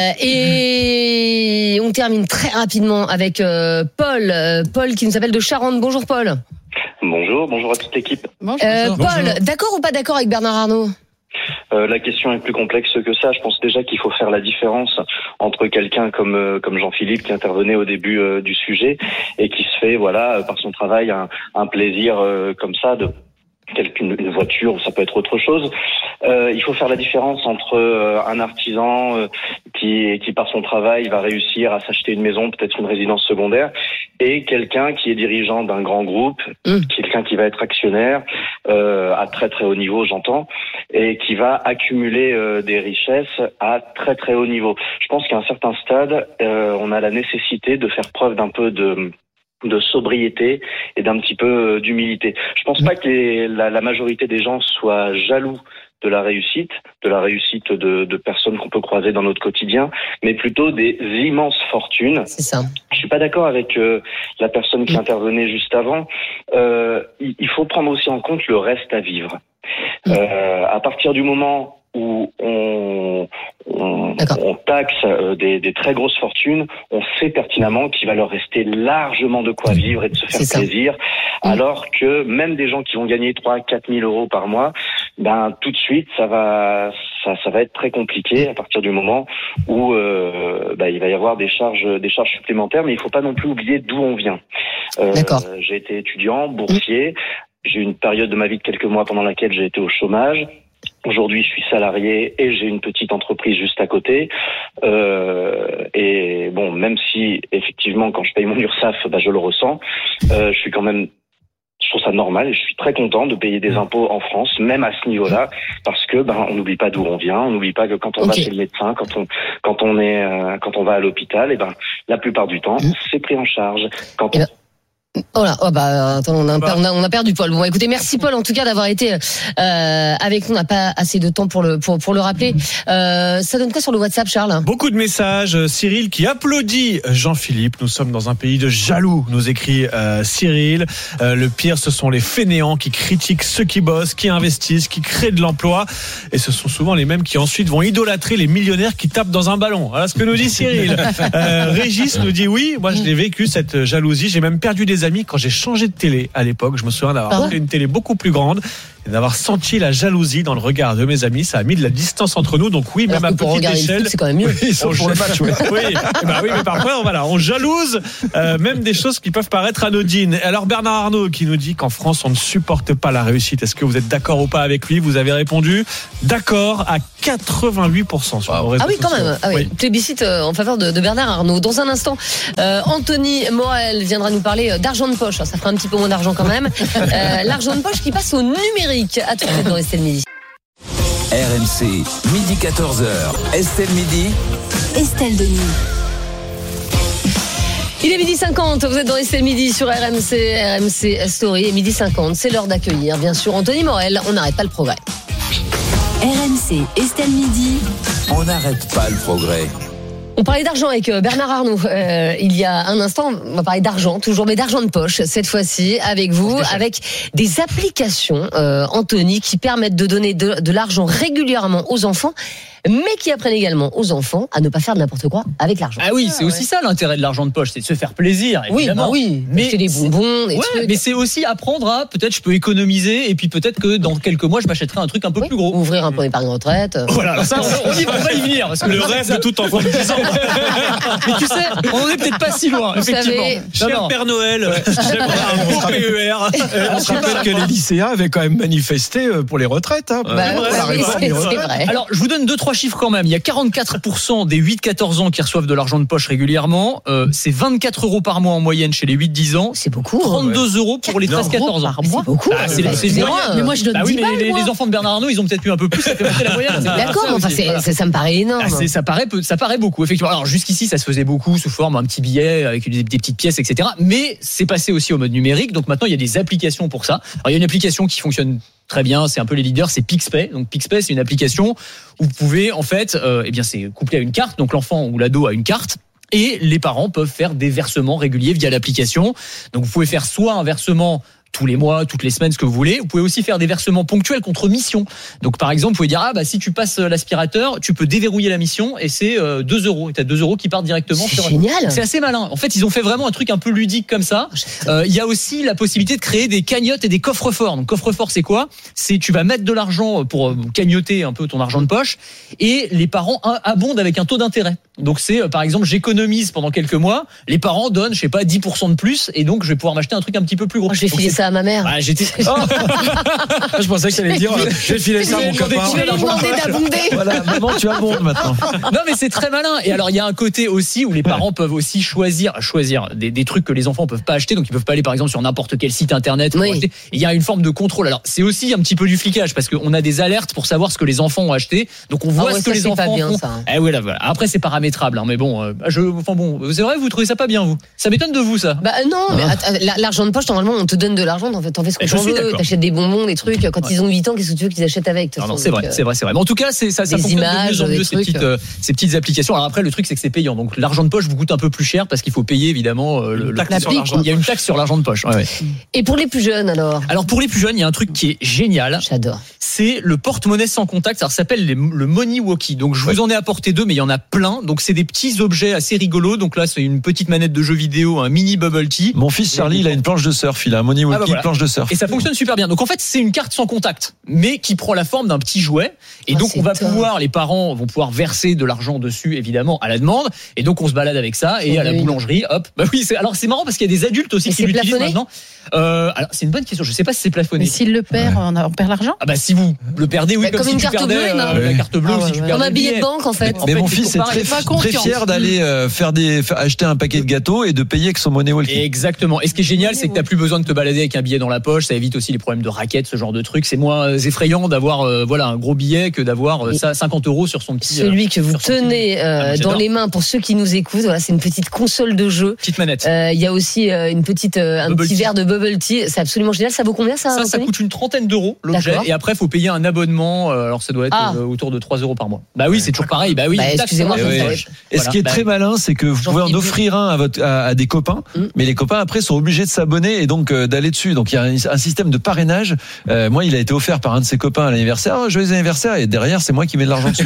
Et on termine très rapidement avec Paul qui nous appelle de Charente. Bonjour Paul. Bonjour à toute l'équipe. Paul, d'accord ou pas d'accord avec Bernard Arnault ? La question est plus complexe que ça. Je pense déjà qu'il faut faire la différence entre quelqu'un comme Jean-Philippe qui intervenait au début du sujet et qui se fait par son travail un plaisir comme ça de une voiture, ça peut être autre chose. Il faut faire la différence entre un artisan qui par son travail va réussir à s'acheter une maison, peut-être une résidence secondaire, et quelqu'un qui est dirigeant d'un grand groupe, quelqu'un qui va être actionnaire à très très haut niveau, j'entends, et qui va accumuler des richesses à très très haut niveau. Je pense qu'à un certain stade, on a la nécessité de faire preuve d'un peu de sobriété et d'un petit peu d'humilité. Je pense pas que la majorité des gens soient jaloux de la réussite de personnes qu'on peut croiser dans notre quotidien, mais plutôt des immenses fortunes. C'est ça. Je suis pas d'accord avec la personne qui intervenait juste avant. Il faut prendre aussi en compte le reste à vivre. À partir du moment où on taxe des très grosses fortunes, on sait pertinemment qu'il va leur rester largement de quoi vivre et de se faire plaisir, alors que même des gens qui vont gagner 3-4 000 euros par mois, ben tout de suite ça va être très compliqué à partir du moment où il va y avoir des charges supplémentaires, mais il faut pas non plus oublier d'où on vient. J'ai été étudiant, boursier, j'ai eu une période de ma vie de quelques mois pendant laquelle j'ai été au chômage. Aujourd'hui, je suis salarié et j'ai une petite entreprise juste à côté. Et bon, même si effectivement, quand je paye mon URSSAF, je le ressens, je suis quand même, je trouve ça normal et je suis très content de payer des impôts en France, même à ce niveau-là, parce que on n'oublie pas d'où on vient, on n'oublie pas que quand on va chez le médecin, quand on va à l'hôpital, la plupart du temps, c'est pris en charge. Attends, on a perdu Paul. Bon, écoutez, merci Paul en tout cas d'avoir été avec nous. On n'a pas assez de temps pour le rappeler. Ça donne quoi sur le WhatsApp, Charles ? Beaucoup de messages. Cyril qui applaudit Jean-Philippe. Nous sommes dans un pays de jaloux, nous écrit Cyril. Le pire, ce sont les fainéants qui critiquent ceux qui bossent, qui investissent, qui créent de l'emploi. Et ce sont souvent les mêmes qui ensuite vont idolâtrer les millionnaires qui tapent dans un ballon. Voilà ce que nous dit Cyril. Régis nous dit oui, moi je l'ai vécu cette jalousie. J'ai même perdu des amis quand j'ai changé de télé à l'époque. Je me souviens d'avoir fait une télé beaucoup plus grande et d'avoir senti la jalousie dans le regard de mes amis. Ça a mis de la distance entre nous. Donc oui, même à petite échelle, c'est quand même mieux. Oui, pour le match, oui, mais parfois on jalouse même des choses qui peuvent paraître anodines. Alors Bernard Arnault qui nous dit qu'en France on ne supporte pas la réussite. Est-ce que vous êtes d'accord ou pas avec lui ? Vous avez répondu d'accord à 88% sur nos réseaux sociaux. Quand même. Oui. Plébiscite en faveur de Bernard Arnault. Dans un instant, Anthony Morel viendra nous parler d'argent de poche. Ça fera un petit peu moins d'argent quand même. L'argent de poche qui passe au numérique. À tout de suite dans Estelle Midi. RMC, midi 14h. Estelle Midi. Estelle Denis. Il est 12h50, vous êtes dans Estelle Midi sur RMC Story. Et 12h50, c'est l'heure d'accueillir, bien sûr, Anthony Morel. On n'arrête pas le progrès. RMC, Estelle Midi. On n'arrête pas le progrès. On parlait d'argent avec Bernard Arnault il y a un instant. On va parler d'argent, toujours, mais d'argent de poche cette fois-ci avec vous, avec des applications, Anthony, qui permettent de donner de l'argent régulièrement aux enfants, mais qui apprennent également aux enfants à ne pas faire de n'importe quoi avec l'argent. Ah oui, c'est aussi ça l'intérêt de l'argent de poche, c'est de se faire plaisir, évidemment. Oui, mais acheter des bonbons, des trucs. Mais c'est aussi apprendre à, peut-être je peux économiser, et puis peut-être que dans quelques mois je m'achèterai un truc un peu plus gros. Ouvrir un point d'épargne retraite. Voilà, alors ça on va y venir. Parce que le rêve de tout enfant de 10 ans. Mais tu sais, on n'est peut-être pas si loin, effectivement. Cher Père Noël, j'aimerais un beau PER. On se rappelle que les lycéens avaient quand même manifesté pour les retraites. C'est vrai. Alors, je vous donne 2-3 chiffres quand même. Il y a 44% des 8-14 ans qui reçoivent de l'argent de poche régulièrement. C'est 24 € par mois en moyenne chez les 8-10 ans. C'est beaucoup. 32 € pour les 13-14 ans. C'est beaucoup. C'est moyen. Mais moi, je donne 10 balles, les enfants de Bernard Arnault, ils ont peut-être eu un peu plus. Ça fait monter la moyenne. D'accord, mais enfin, ça me paraît énorme. Ça paraît beaucoup, effectivement. Alors, jusqu'ici, ça se faisait beaucoup sous forme d'un petit billet avec des petites pièces, etc. Mais c'est passé aussi au mode numérique. Donc maintenant, il y a des applications pour ça. Alors, il y a une application qui fonctionne très bien, c'est un peu les leaders, c'est PixPay. Donc PixPay, c'est une application où vous pouvez en fait, c'est couplé à une carte. Donc l'enfant ou l'ado a une carte. Et les parents peuvent faire des versements réguliers via l'application. Donc vous pouvez faire soit un versement tous les mois, toutes les semaines, ce que vous voulez. Vous pouvez aussi faire des versements ponctuels contre mission. Donc, par exemple, vous pouvez dire, si tu passes l'aspirateur, tu peux déverrouiller la mission et c'est 2 €. Et t'as 2 € qui partent directement. C'est génial. C'est assez malin. En fait, ils ont fait vraiment un truc un peu ludique comme ça. Il y a aussi la possibilité de créer des cagnottes et des coffres-forts. Donc, coffre-fort, c'est quoi? C'est, tu vas mettre de l'argent pour cagnotter un peu ton argent de poche et les parents abondent avec un taux d'intérêt. Donc c'est par exemple j'économise pendant quelques mois, les parents donnent je sais pas 10% de plus et donc je vais pouvoir m'acheter un truc un petit peu plus gros. Je vais filer ça à ma mère. Je pensais que tu allais dire je vais filer ça à mon copain. Je vais lui demander d'abonder. Voilà, maman, tu abondes maintenant. Non mais c'est très malin. Et alors il y a un côté aussi où les parents peuvent aussi choisir des trucs que les enfants peuvent pas acheter, donc ils peuvent pas aller par exemple sur n'importe quel site internet pour acheter. Il y a une forme de contrôle. Alors c'est aussi un petit peu du flicage parce qu'on a des alertes pour savoir ce que les enfants ont acheté, donc on voit ce que les enfants font. Voilà. Après c'est paramétrable, hein, mais bon, c'est vrai, vous trouvez ça pas bien vous? Ça m'étonne de vous ça. Bah non, mais l'argent de poche normalement on te donne de l'argent, t'en fais ce que tu veux, t'achètes des bonbons, des trucs. Quand ils ont 8 ans, qu'est-ce que tu veux qu'ils achètent avec? Non, c'est vrai. Mais en tout cas, ça fonctionne de mieux en mieux ces petites applications. Alors après, le truc c'est que c'est payant, donc l'argent de poche vous coûte un peu plus cher parce qu'il faut payer évidemment il y a une taxe sur l'argent de poche. Ouais. Et pour les plus jeunes alors pour les plus jeunes, il y a un truc qui est génial. J'adore. C'est le porte-monnaie sans contact. Ça s'appelle le Money Walkie. Donc je vous en ai apporté 2, mais il y en a plein. Donc c'est des petits objets assez rigolos. Donc là, c'est une petite manette de jeu vidéo, un mini bubble tea. Mon fils Charlie, il a une planche de surf. Il a un Money Walkie, planche de surf. Et ça fonctionne super bien. Donc en fait, c'est une carte sans contact, mais qui prend la forme d'un petit jouet. Et donc les parents vont pouvoir verser de l'argent dessus, évidemment, à la demande. Et donc on se balade avec ça. Et à la boulangerie, hop. Bah oui, alors c'est marrant parce qu'il y a des adultes aussi qui l'utilisent maintenant. Alors c'est une bonne question. Je sais pas si c'est plafonné. Mais s'il le perd, on perd l'argent. Ah bah si vous le perdez, oui, comme si une tu carte perdais bleue, la carte bleue, si tu perdais comme un billet de banque en fait. Mais mon fils est très fier d'aller acheter un paquet de gâteaux et de payer avec son Money Walkie. Exactement. Et ce qui est génial, c'est que t'as plus besoin de te balader avec un billet dans la poche. Ça évite aussi les problèmes de raquettes, ce genre de trucs. C'est moins effrayant d'avoir un gros billet que d'avoir 50 € sur son petit. Celui que vous tenez dans les mains pour ceux qui nous écoutent. Voilà, c'est une petite console de jeu. Petite manette. Il y a aussi un petit verre de bubble tea. C'est absolument génial. Ça vaut combien ça? Ça coûte une trentaine d'euros l'objet. Et après, faut payer un abonnement. Alors ça doit être autour de 3 € par mois. Bah oui, c'est toujours pareil. Bah oui. Excusez-moi. Et ce qui est très malin, c'est que vous pouvez en offrir un à des copains, mais les copains après sont obligés de s'abonner et donc d'aller dessus. Donc il y a un système de parrainage. Moi, il a été offert par un de ses copains à l'anniversaire. Joyeux anniversaire, et derrière, c'est moi qui mets de l'argent dessus.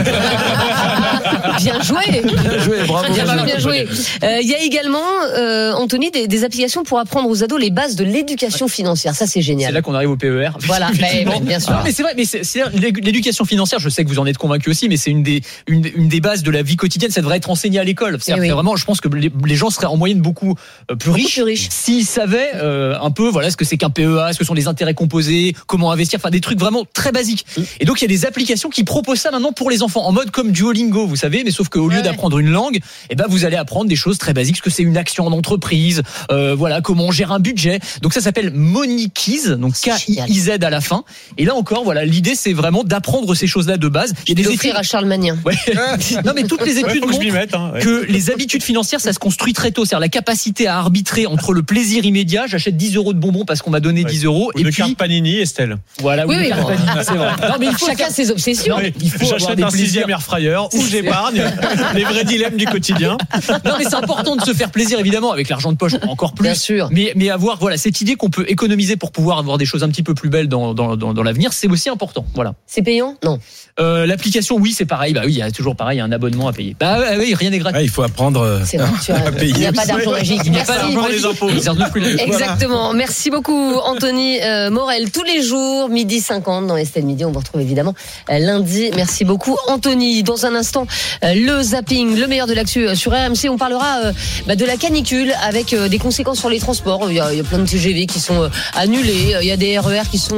Bien joué. Bien joué, bravo. Bien joué. Il y a également, Anthony, des applications pour apprendre aux ados les bases de l'éducation financière. Ça, c'est génial. C'est là qu'on arrive au PER. Voilà, bien sûr. Mais c'est vrai, mais c'est l'éducation financière. Je sais que vous en êtes convaincu aussi, mais c'est une des bases de la vie quotidienne. Ça devrait être enseigné à l'école. C'est vraiment, je pense que les gens seraient en moyenne beaucoup plus riches s'ils savaient un peu, voilà, ce que c'est qu'un PEA, ce que sont les intérêts composés, comment investir, enfin des trucs vraiment très basiques. Et donc il y a des applications qui proposent ça maintenant pour les enfants en mode comme Duolingo, vous savez, mais sauf qu'au lieu d'apprendre une langue, vous allez apprendre des choses très basiques, ce que c'est une action en entreprise, voilà, comment on gère un budget. Donc ça s'appelle Money Keys, donc K-I-Z à la fin. Et là encore, voilà, l'idée c'est vraiment d'apprendre ces choses-là de base. Il y a des études à Charles Magnin. Ouais. Non mais toutes les études montrent que les habitudes financières, ça se construit très tôt, c'est-à-dire la capacité à arbitrer entre le plaisir immédiat, j'achète 10 € de bonbons parce qu'on m'a donné 10 €, et puis carte Panini, Estelle. Voilà, oui, Panini, c'est vrai. Non mais chacun ses obsessions. J'achète un 6e air fryer ou j'épargne. Les vrais dilemmes du quotidien. Non mais c'est important de se faire plaisir évidemment avec l'argent de poche encore plus. Bien sûr. Mais avoir cette idée qu'on peut économiser pour pouvoir avoir des choses un petit peu plus belles dans l'avenir, c'est aussi important. Voilà. C'est payant? Non. L'application, oui, c'est pareil. Bah oui, il y a toujours pareil, un abonnement à payer. Bah oui, rien n'est gratuit. Il faut apprendre à payer. Il n'y a pas d'argent magique. Il n'y a pas d'argent pour les impôts. Exactement. Merci beaucoup, Anthony Morel. Tous les jours, 12h50 dans Estelle Midi. On vous retrouve évidemment lundi. Merci beaucoup, Anthony. Dans un instant, le zapping, le meilleur de l'actu sur RMC. On parlera de la canicule avec des conséquences sur les transports. Il y a plein de TGV qui sont annulés. Il y a des RER qui sont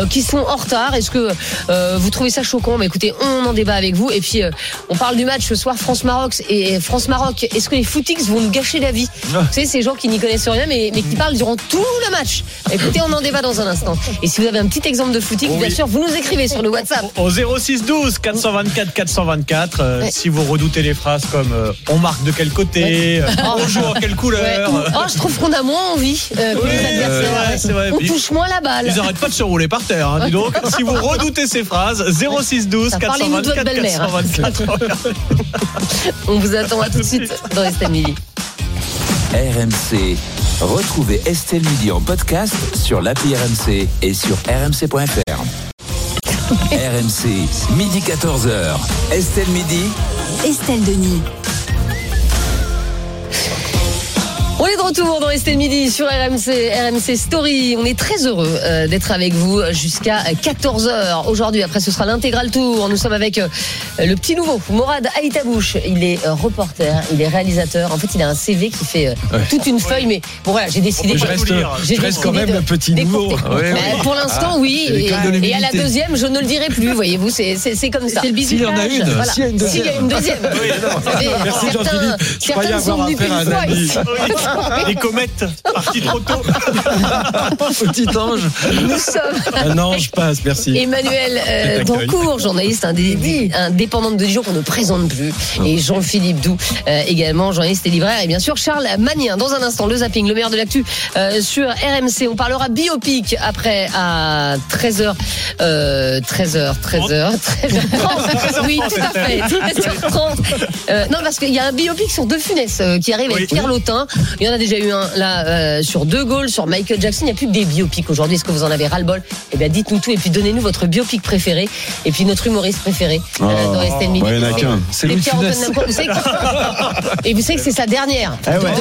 en retard. Est-ce que vous trouvez ça choquant? Écoutez, on en débat avec vous. Et puis, on parle du match ce soir, France-Maroc. Et France-Maroc, est-ce que les footix vont nous gâcher la vie? Vous savez, ces gens qui n'y connaissent rien, mais qui parlent durant tout le match. Écoutez, on en débat dans un instant. Et si vous avez un petit exemple de footix, bien sûr, vous nous écrivez sur le WhatsApp. Au 06 12 424 424. Si vous redoutez les phrases comme on marque de quel côté, on joue en quelle couleur. Je trouve qu'on a moins envie que les adversaires. C'est vrai. On touche moins la balle. Ils n'arrêtent pas de se rouler par terre. Dis donc, si vous redoutez ces phrases, 06 12 424 424. On vous attend, à tout de suite dans Estelle Midi. RMC. Retrouvez Estelle Midi en podcast sur l'appli RMC et sur rmc.fr. RMC, midi 14h. Estelle Midi. Estelle Denis. On est de retour dans Estelle Midi sur RMC Story. On est très heureux d'être avec vous jusqu'à 14h. Aujourd'hui, après, ce sera l'intégral tour. Nous sommes avec le petit nouveau, Morad Aïtabouche. Il est reporter, il est réalisateur. En fait, il a un CV qui fait toute une feuille. Mais bon, voilà, j'ai décidé. Je reste quand même le petit nouveau. Pour l'instant, oui. Et à la deuxième, je ne le dirai plus. Voyez-vous, c'est comme ça. C'est le business. S'il y en a une. Voilà. S'il y a une deuxième. Merci Jean-Philippe. Je croyais avoir affaire à un ami. Les comètes, partis trop tôt. Petit ange. Nous sommes. Un ange passe, merci. Emmanuel Dancourt, journaliste indépendant de Dijon qu'on ne présente plus. Et Jean-Philippe Doux, également journaliste et libraire. Et bien sûr, Charles Magnien. Dans un instant, le zapping, le meilleur de l'actu sur RMC. On parlera biopic après à 13h. 13h30. Oui, tout à fait. 13h30. Non, parce qu'il y a un biopic sur De Funès qui arrive avec Pierre Lotin. Il y en a déjà eu un là sur De Gaulle, sur Michael Jackson. Il n'y a plus que des biopics aujourd'hui. Est-ce que vous en avez ras-le-bol? Eh bien, dites-nous tout et puis donnez-nous votre biopic préféré et puis notre humoriste préféré dans Estelle Midi. Il n'y en a qu'un. C'est Louis de Funès. Et vous savez que c'est sa dernière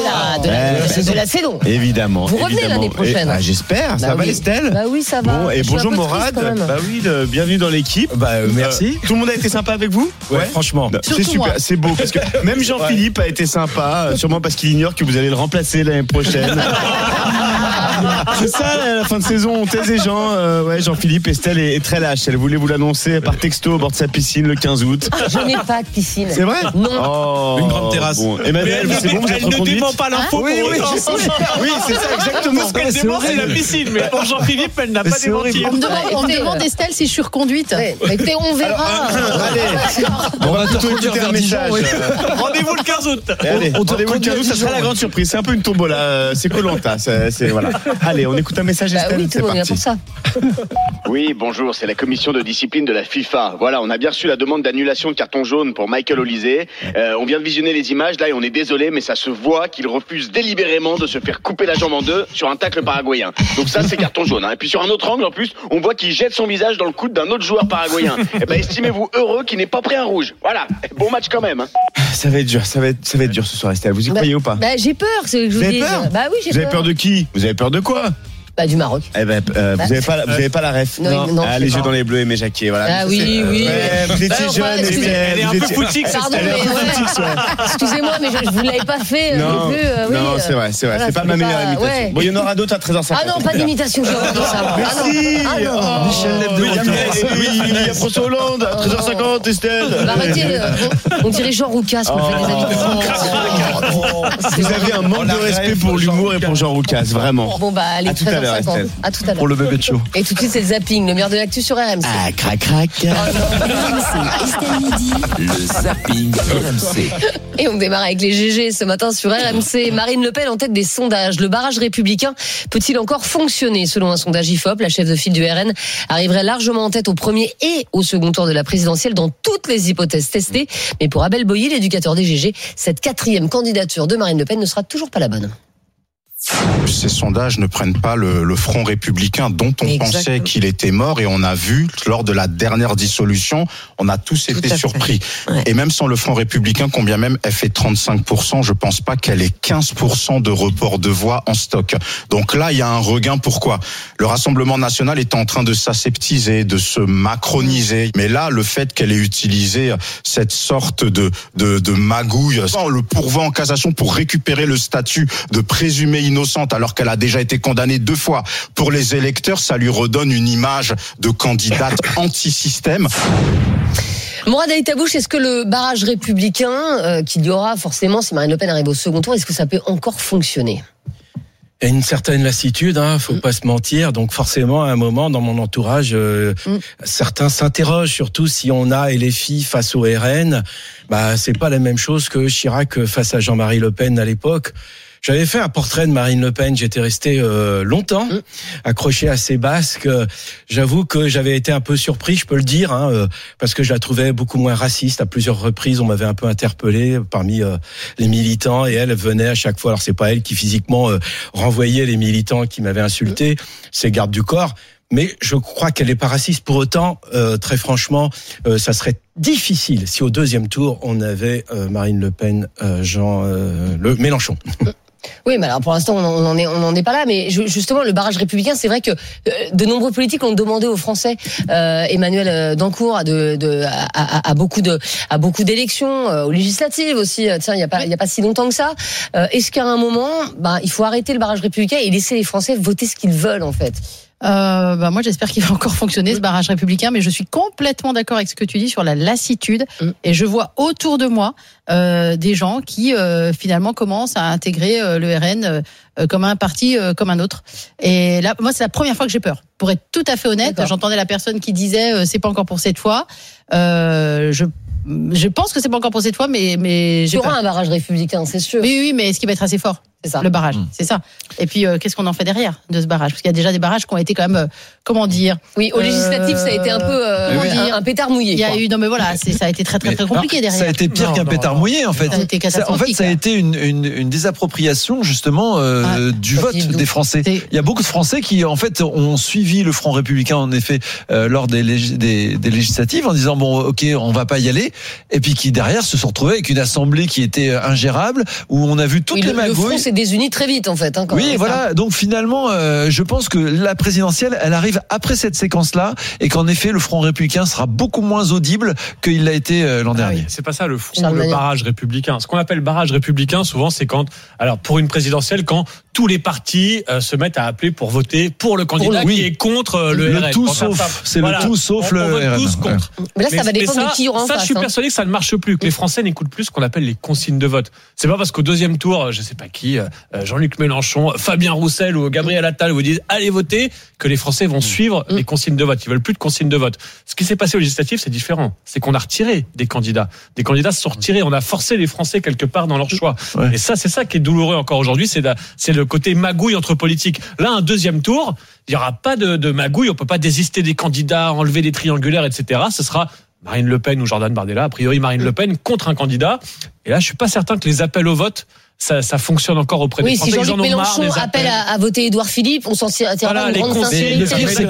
de la saison. Évidemment. Vous revenez l'année prochaine. J'espère. Ça va, Estelle? Bah oui, ça va. Bon, et bonjour Morad. Bah oui, bienvenue dans l'équipe. Merci. Tout le monde a été sympa avec vous? Ouais, franchement. C'est super, c'est beau parce que même Jean-Philippe a été sympa, sûrement parce qu'il ignore que vous allez le remplacer l'année prochaine. C'est ça, la fin de saison, on taise les gens. Jean-Philippe, Estelle est très lâche. Elle voulait vous l'annoncer par texto au bord de sa piscine le 15 août. Je n'ai pas de piscine. C'est vrai? Non. Une grande terrasse. Bon. Emmanuel, c'est bon, vous êtes reconduite? Elle ne dément pas l'info. Oui, c'est ça, exactement. Ce qu'elle dément, c'est la piscine. Mais pour Jean-Philipe, elle n'a pas démenti. On me demande, Estelle, si je suis reconduite. Écoutez, on verra. Allez, on va plutôt écouter un message. Rendez-vous le 15 août. Allez, rendez-vous le 15 août, ça sera la grande surprise. C'est un peu une tombola. C'est Koh-Lanta. Voilà. Allez, on écoute un message, Estelle. Oui, tout le monde est là pour ça. Oui, bonjour, c'est la commission de discipline de la FIFA. Voilà, on a bien reçu la demande d'annulation de carton jaune pour Michael Olysée. On vient de visionner les images, là, et on est désolé, mais ça se voit qu'il refuse délibérément de se faire couper la jambe en deux sur un tacle paraguayen. Donc ça, c'est carton jaune. Et puis sur un autre angle, en plus, on voit qu'il jette son visage dans le coude d'un autre joueur paraguayen. Estimez-vous heureux qu'il n'ait pas pris un rouge. Voilà, bon match quand même. Ça va être dur, ça va être dur ce soir, Estelle. Vous y croyez ou pas? J'ai peur, c'est ce que je vous dis. Vous avez peur? Bah oui, j'ai peur. Vous avez peur de qui? Vous avez peur de quoi? Du Maroc. Vous avez pas la ref. Non, les yeux dans les bleus et mes jaquets, voilà. Ah oui. Vous étiez jeune, elle est un peu foutique, excusez-moi, mais je vous l'avais pas fait non plus. Non, c'est vrai, c'est pas ma meilleure imitation. Ouais. Bon, il y en aura d'autres à 13h50. Ah non, pas d'imitation, je vois ça. Merci. Michel Lebdo. Il y a François Hollande à 13h50, Estelle. Arrêtez, on dirait Jean Roucas qu'on fait des imitations. Vous avez un manque de respect pour l'humour et pour Jean Roucas, vraiment. Bon allez, 13h50. À tout à l'heure. Pour le bébé de show. Et tout de suite, c'est le zapping, le meilleur de l'actu sur RMC. Ah, crac. Estelle Midi. Le zapping RMC. Et on démarre avec les GG ce matin sur RMC. Marine Le Pen en tête des sondages. Le barrage républicain peut-il encore fonctionner? Selon un sondage IFOP, la chef de file du RN arriverait largement en tête au premier et au second tour de la présidentielle dans toutes les hypothèses testées. Mais pour Abel Boilly, l'éducateur des GG, cette 4e candidature de Marine Le Pen ne sera toujours pas la bonne. Ces sondages ne prennent pas le front républicain dont on pensait qu'il était mort, et on a vu lors de la dernière dissolution, on a tous été surpris. Ouais. Et même sans le front républicain, combien même elle fait 35%, je pense pas qu'elle ait 15% de report de voix en stock. Donc là, il y a un regain. Pourquoi? Le Rassemblement national est en train de s'aseptiser, de se macroniser. Mais là, le fait qu'elle ait utilisé cette sorte de magouille, le pourvoi en cassation pour récupérer le statut de présumé innocente alors qu'elle a déjà été condamnée 2 fois pour les électeurs, ça lui redonne une image de candidate anti-système. Morad Aïtabouche, est-ce que le barrage républicain qu'il y aura forcément si Marine Le Pen arrive au second tour, est-ce que ça peut encore fonctionner? Il y a une certaine lassitude, faut pas se mentir. Donc forcément, à un moment, dans mon entourage, certains s'interrogent, surtout si on a LFI face au RN. C'est pas la même chose que Chirac face à Jean-Marie Le Pen à l'époque. J'avais fait un portrait de Marine Le Pen, j'étais resté longtemps accroché à ses basques. J'avoue que j'avais été un peu surpris, je peux le dire, parce que je la trouvais beaucoup moins raciste. À plusieurs reprises, on m'avait un peu interpellé parmi les militants, et elle venait à chaque fois. Alors c'est pas elle qui physiquement renvoyait les militants qui m'avaient insulté, c'est garde du corps. Mais je crois qu'elle n'est pas raciste. Pour autant, très franchement, ça serait difficile si au deuxième tour on avait Marine Le Pen, Mélenchon. Oui, mais alors pour l'instant, on n'en est pas là. Mais justement, le barrage républicain, c'est vrai que de nombreux politiques ont demandé aux Français, Emmanuel Dancourt, à beaucoup d'élections, aux législatives aussi. Tiens, il y a pas si longtemps que ça. Est-ce qu'à un moment, il faut arrêter le barrage républicain et laisser les Français voter ce qu'ils veulent, en fait? Moi j'espère qu'il va encore fonctionner ce barrage républicain, mais je suis complètement d'accord avec ce que tu dis sur la lassitude et je vois autour de moi des gens qui finalement commencent à intégrer le RN comme un parti comme un autre, et là moi c'est la première fois que j'ai peur, pour être tout à fait honnête. D'accord. J'entendais la personne qui disait c'est pas encore pour cette fois. Je pense que c'est pas encore pour cette fois, mais il y aura un barrage républicain, c'est sûr. Oui, mais est-ce qu'il va être assez fort? C'est ça. Le barrage, c'est ça. Et puis, qu'est-ce qu'on en fait derrière de ce barrage? Parce qu'il y a déjà des barrages qui ont été quand même, comment dire? Oui, au législatif, ça a été un peu un pétard mouillé. Il y a eu, non mais voilà, ça a été très compliqué derrière. Ça a été pire qu'un pétard mouillé, en fait. Ça a été catastrophique. En fait, ça a été une désappropriation justement du vote des Français. Il y a beaucoup de Français qui, en fait, ont suivi le Front républicain, en effet, lors des législatives, en disant bon, ok, on va pas y aller, et puis qui derrière se sont retrouvés avec une assemblée qui était ingérable, où on a vu toutes les magouilles. C'est désunis très vite en fait. Oui, voilà. Donc finalement, je pense que la présidentielle, elle arrive après cette séquence-là, et qu'en effet, le Front républicain sera beaucoup moins audible qu'il l'a été l'an dernier. Oui, c'est pas ça le front, le barrage républicain. Ce qu'on appelle barrage républicain, souvent, c'est pour une présidentielle, quand tous les partis se mettent à appeler pour voter pour le candidat qui est contre le RN. Tout sauf, c'est le tout sauf le RN. Tous contre. Mais là, ça va dépendre de qui aura en face. Ça, je suis persuadé que ça ne marche plus, que les Français n'écoutent plus ce qu'on appelle les consignes de vote. C'est pas parce qu'au deuxième tour, je sais pas qui, Jean-Luc Mélenchon, Fabien Roussel ou Gabriel Attal vous disent allez voter, que les Français vont suivre les consignes de vote. Ils veulent plus de consignes de vote. Ce qui s'est passé au législatif, c'est différent. C'est qu'on a retiré des candidats. Des candidats se sont retirés. On a forcé les Français quelque part dans leur choix. Ouais. Et ça, c'est ça qui est douloureux encore aujourd'hui. C'est le côté magouille entre politiques. Là, un deuxième tour, il y aura pas de magouille. On peut pas désister des candidats, enlever des triangulaires, etc. Ce sera Marine Le Pen ou Jordan Bardella. A priori, Marine Le Pen contre un candidat. Et là, je suis pas certain que les appels au vote ça fonctionne encore auprès des Français. Si Jean-Luc Mélenchon appelle à voter Édouard Philippe, on s'en tirera une grande sincérité.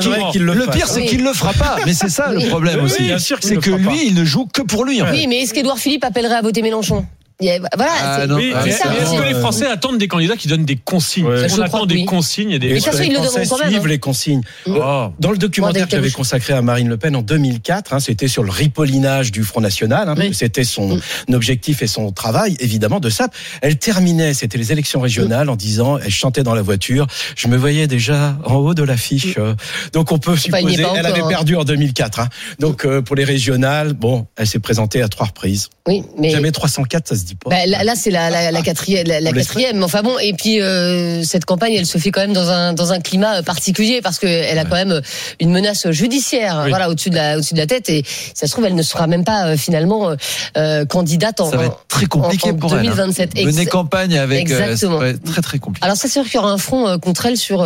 Le pire, c'est qu'il le fera pas. Mais c'est ça le problème aussi. C'est que lui, il ne joue que pour lui. Oui, mais est-ce qu'Édouard Philippe appellerait à voter Mélenchon? Voilà, est-ce que les Français attendent des candidats qui donnent des consignes? On attend des consignes et des. Mais ça, ils le demandent quand même. Suivent les consignes. Dans le documentaire que j'avais consacré à Marine Le Pen en 2004, c'était sur le ripollinage du Front National. C'était son objectif et son travail, évidemment, de ça. Elle terminait, c'était les élections régionales, en disant, elle chantait dans la voiture. Je me voyais déjà en haut de l'affiche. Donc on peut supposer, elle avait perdu en 2004. Donc pour les régionales, elle s'est présentée à 3 reprises. Oui, mais jamais 304, ça se dit pas. Là c'est la quatrième. Enfin bon, et puis cette campagne, elle se fait quand même dans un climat particulier, parce que elle a quand même une menace judiciaire, au-dessus de la tête, et ça se trouve elle ne sera même pas finalement candidate ça va être très compliqué pour 2027. Elle. Mener campagne avec exactement. Très très compliqué. Alors c'est sûr qu'il y aura un front contre elle sur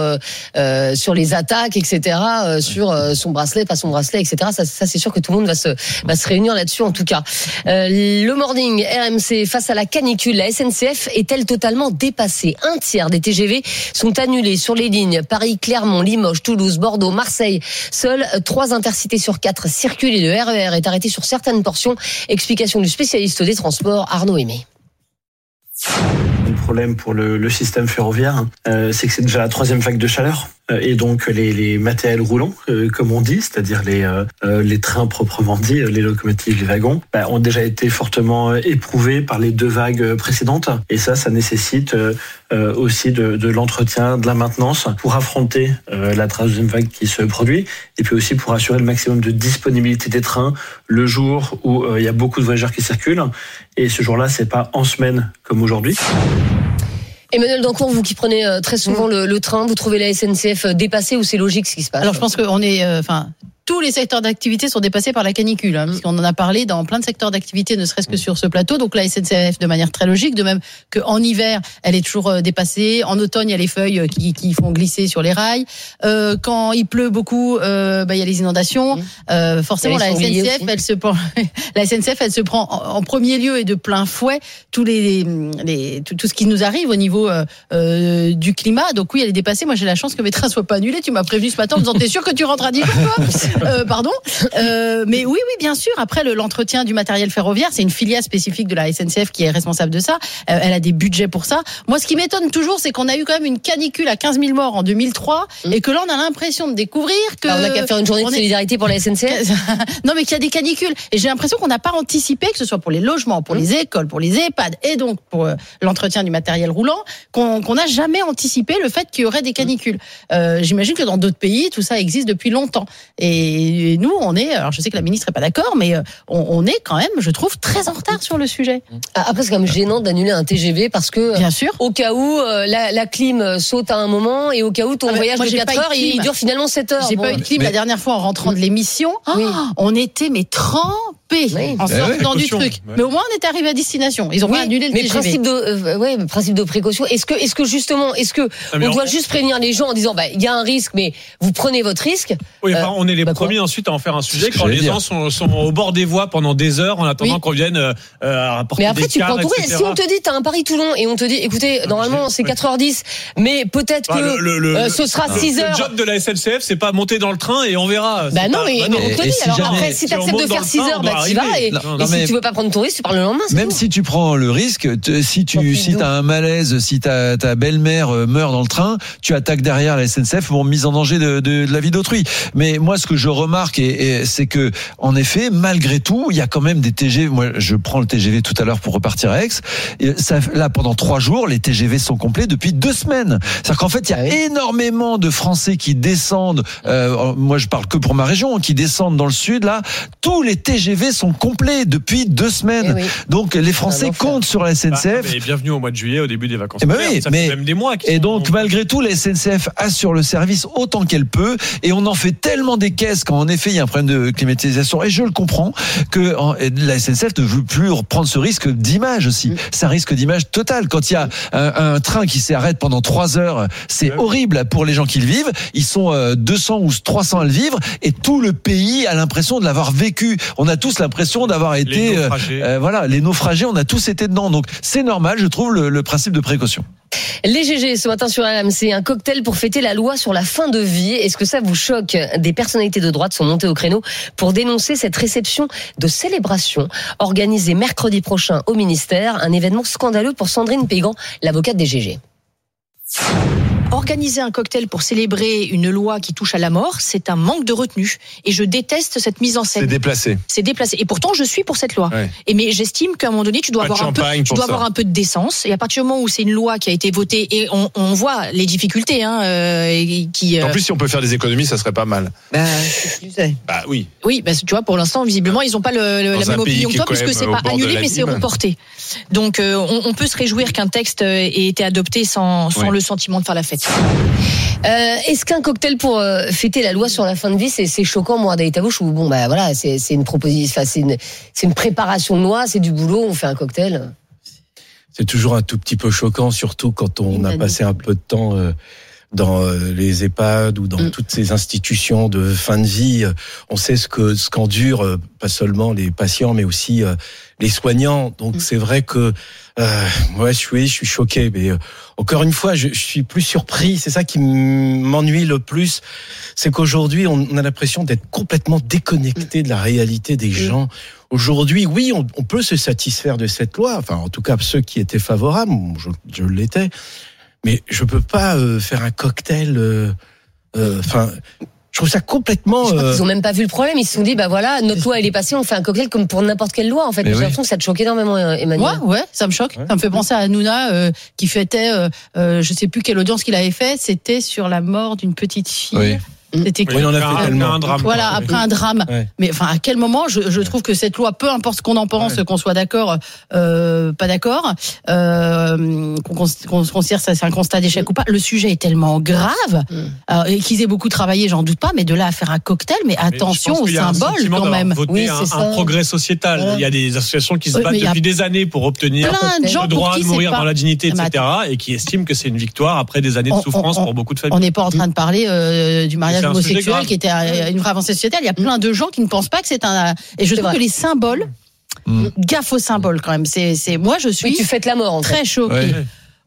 les attaques, etc., sur son bracelet, pas son bracelet, etc. Ça c'est sûr que tout le monde va se réunir là-dessus, en tout cas. Le morning RMC, face à la canicule, la SNCF est-elle totalement dépassée? Un tiers des TGV sont annulés sur les lignes Paris, Clermont, Limoges, Toulouse, Bordeaux, Marseille. Seules 3 intercités sur 4 circulent et le RER est arrêté sur certaines portions. Explication du spécialiste des transports, Arnaud Aimé. Le problème pour le système ferroviaire, c'est que c'est déjà la 3e vague de chaleur. Et donc les matériels roulants, comme on dit, c'est-à-dire les trains proprement dit, les locomotives, les wagons, ont déjà été fortement éprouvés par les 2 vagues précédentes. Et ça nécessite aussi de l'entretien, de la maintenance pour affronter la 3e vague qui se produit, et puis aussi pour assurer le maximum de disponibilité des trains le jour où il y a beaucoup de voyageurs qui circulent. Et ce jour-là, c'est pas en semaine comme aujourd'hui. Emmanuel Dancourt, vous qui prenez très souvent le train, vous trouvez la SNCF dépassée, ou c'est logique ce qui se passe? Alors je pense qu'on est, tous les secteurs d'activité sont dépassés par la canicule, parce qu'on en a parlé dans plein de secteurs d'activité, ne serait-ce que sur ce plateau. Donc la SNCF, de manière très logique, de même qu'en hiver, elle est toujours dépassée. En automne, il y a les feuilles qui font glisser sur les rails. Quand il pleut beaucoup, il y a les inondations. Forcément, la SNCF, elle se prend en premier lieu et de plein fouet tout ce qui nous arrive au niveau du climat. Donc oui, elle est dépassée. Moi, j'ai la chance que mes trains soient pas annulés. Tu m'as prévenu ce matin en me disant, t'es sûr que tu rentres à Dijon, toi? Pardon. Mais oui, bien sûr. Après, l'entretien du matériel ferroviaire, c'est une filiale spécifique de la SNCF qui est responsable de ça. Elle a des budgets pour ça. Moi, ce qui m'étonne toujours, c'est qu'on a eu quand même une canicule à 15 000 morts en 2003 et que là, on a l'impression de découvrir que... on n'a qu'à faire une journée de solidarité pour la SNCF. Non, mais qu'il y a des canicules. Et j'ai l'impression qu'on n'a pas anticipé, que ce soit pour les logements, pour les écoles, pour les EHPAD et donc pour l'entretien du matériel roulant, qu'on n'a jamais anticipé le fait qu'il y aurait des canicules. J'imagine que dans d'autres pays, tout ça existe depuis longtemps. Et nous, on est... Alors, je sais que la ministre n'est pas d'accord, mais on est quand même, je trouve, très en retard sur le sujet. Après, c'est quand même gênant d'annuler un TGV parce que, bien sûr, au cas où la clim saute à un moment et au cas où ton voyage de 4 heures, il dure finalement 7 heures. J'ai pas eu de clim la dernière fois en rentrant de l'émission. On était trempés en sortant du truc. Ouais. Mais au moins, on était arrivé à destination. Ils ont pas annulé le TGV. Mais principe de précaution. Est-ce que justement, on doit juste prévenir les gens en disant, il y a un risque, mais vous prenez votre risque. Oui, on est les premiers ensuite à en faire un sujet quand les gens sont au bord des voies pendant des heures en attendant qu'on vienne apporter des cars. Mais après, tu peux entourer. Si on te dit, t'as un Paris-Toulon et on te dit, écoutez, normalement, c'est 4h10, mais peut-être que ce sera 6h. Le job de la SNCF, c'est pas monter dans le train et on verra. Mais on te dit. Alors après, si t'acceptes de faire 6h, t'y vas. Et si tu veux pas prendre ton risque, tu parles le lendemain. Même si tu prends le risque, si t'as un malaise, si ta belle-mère meurt dans le train, tu attaques derrière la SNCF pour mise en danger de la vie d'autrui. Mais moi, ce que je remarque, c'est que, en effet, malgré tout, il y a quand même des TGV. Moi, je prends le TGV tout à l'heure pour repartir à Aix. Et là, pendant 3 jours, les TGV sont complets depuis 2 semaines. C'est-à-dire qu'en fait, il y a énormément de Français qui descendent. Moi, je parle que pour ma région, qui descendent dans le sud. Là, tous les TGV sont complets depuis 2 semaines. Donc, les Français comptent sur la SNCF. Bienvenue au mois de juillet, au début des vacances. Ça fait même des mois. Et donc, malgré tout, la SNCF assure le service autant qu'elle peut. Et on en fait tellement des caisses quand, en effet, il y a un problème de climatisation. Et je le comprends que la SNCF ne veut plus reprendre ce risque d'image aussi. C'est un risque d'image total. Quand il y a un train qui s'arrête pendant 3 heures, c'est horrible pour les gens qui le vivent. Ils sont 200 ou 300 à le vivre et tout le pays a l'impression de l'avoir vécu. On a tous l'impression d'avoir été les naufragés, on a tous été dedans. Donc c'est normal, je trouve, le principe de précaution. Les GG ce matin sur RMC, un cocktail pour fêter la loi sur la fin de vie. Est-ce que ça vous choque? Des personnalités de droite sont montées au créneau pour dénoncer cette réception de célébration organisée mercredi prochain au ministère. Un événement scandaleux pour Sandrine Pégan, l'avocate des GG. Organiser un cocktail pour célébrer une loi qui touche à la mort, c'est un manque de retenue. Et je déteste cette mise en scène. C'est déplacé. Et pourtant, je suis pour cette loi. Ouais. Mais j'estime qu'à un moment donné, tu dois avoir un peu de décence. Et à partir du moment où c'est une loi qui a été votée, et on voit les difficultés, En plus, si on peut faire des économies, ça serait pas mal. Oui. Oui, tu vois, pour l'instant, visiblement, ils n'ont pas la même opinion que toi, puisque c'est pas annulé, mais c'est reporté. Donc, on peut se réjouir qu'un texte ait été adopté sans le sentiment de faire la fête. Est-ce qu'un cocktail pour fêter la loi sur la fin de vie, c'est choquant, Mourad Tabouche, ou c'est une proposition, c'est une préparation de loi, c'est du boulot, on fait un cocktail. C'est toujours un tout petit peu choquant, surtout quand on a passé un peu de temps dans les EHPAD ou dans toutes ces institutions de fin de vie. On sait ce qu'endurent pas seulement les patients, mais aussi les soignants. Donc c'est vrai que je suis choqué, mais encore une fois, je suis plus surpris. C'est ça qui m'ennuie le plus, c'est qu'aujourd'hui, on a l'impression d'être complètement déconnecté de la réalité des gens. Aujourd'hui, oui, on peut se satisfaire de cette loi. Enfin, en tout cas, ceux qui étaient favorables, je l'étais. Mais je peux pas faire un cocktail. Je trouve ça complètement. Je crois qu'ils ont même pas vu le problème. Ils se sont dit, notre loi elle est passée, on fait un cocktail comme pour n'importe quelle loi. En fait, j'ai l'impression que ça te choque énormément, Emmanuel. Ouais, ça me choque. Ça me fait penser à Hanouna qui fêtait, je sais plus quelle audience qu'il avait fait. C'était sur la mort d'une petite fille. Oui. C'était on en a fait tellement. Un drame. Voilà, après un drame. Ouais. Mais à quel moment je trouve que cette loi, peu importe ce qu'on en pense, qu'on soit d'accord, pas d'accord, qu'on considère ça c'est un constat d'échec ou pas, le sujet est tellement grave et qu'ils aient beaucoup travaillé, j'en doute pas, mais de là à faire un cocktail, mais attention au symbole quand même. Oui, c'est un progrès sociétal. Voilà. Il y a des associations qui se battent depuis des années pour obtenir le droit de mourir dans la dignité, etc., et qui estiment que c'est une victoire après des années de souffrance pour beaucoup de familles. On n'est pas en train de parler du mariage homosexuel qui était une vraie avancée sociétale. Il y a plein de gens qui ne pensent pas que c'est un. Et je trouve que les symboles, gaffe aux symboles quand même. Moi, je suis. Oui, tu fêtes la mort. Très choquée. Ouais.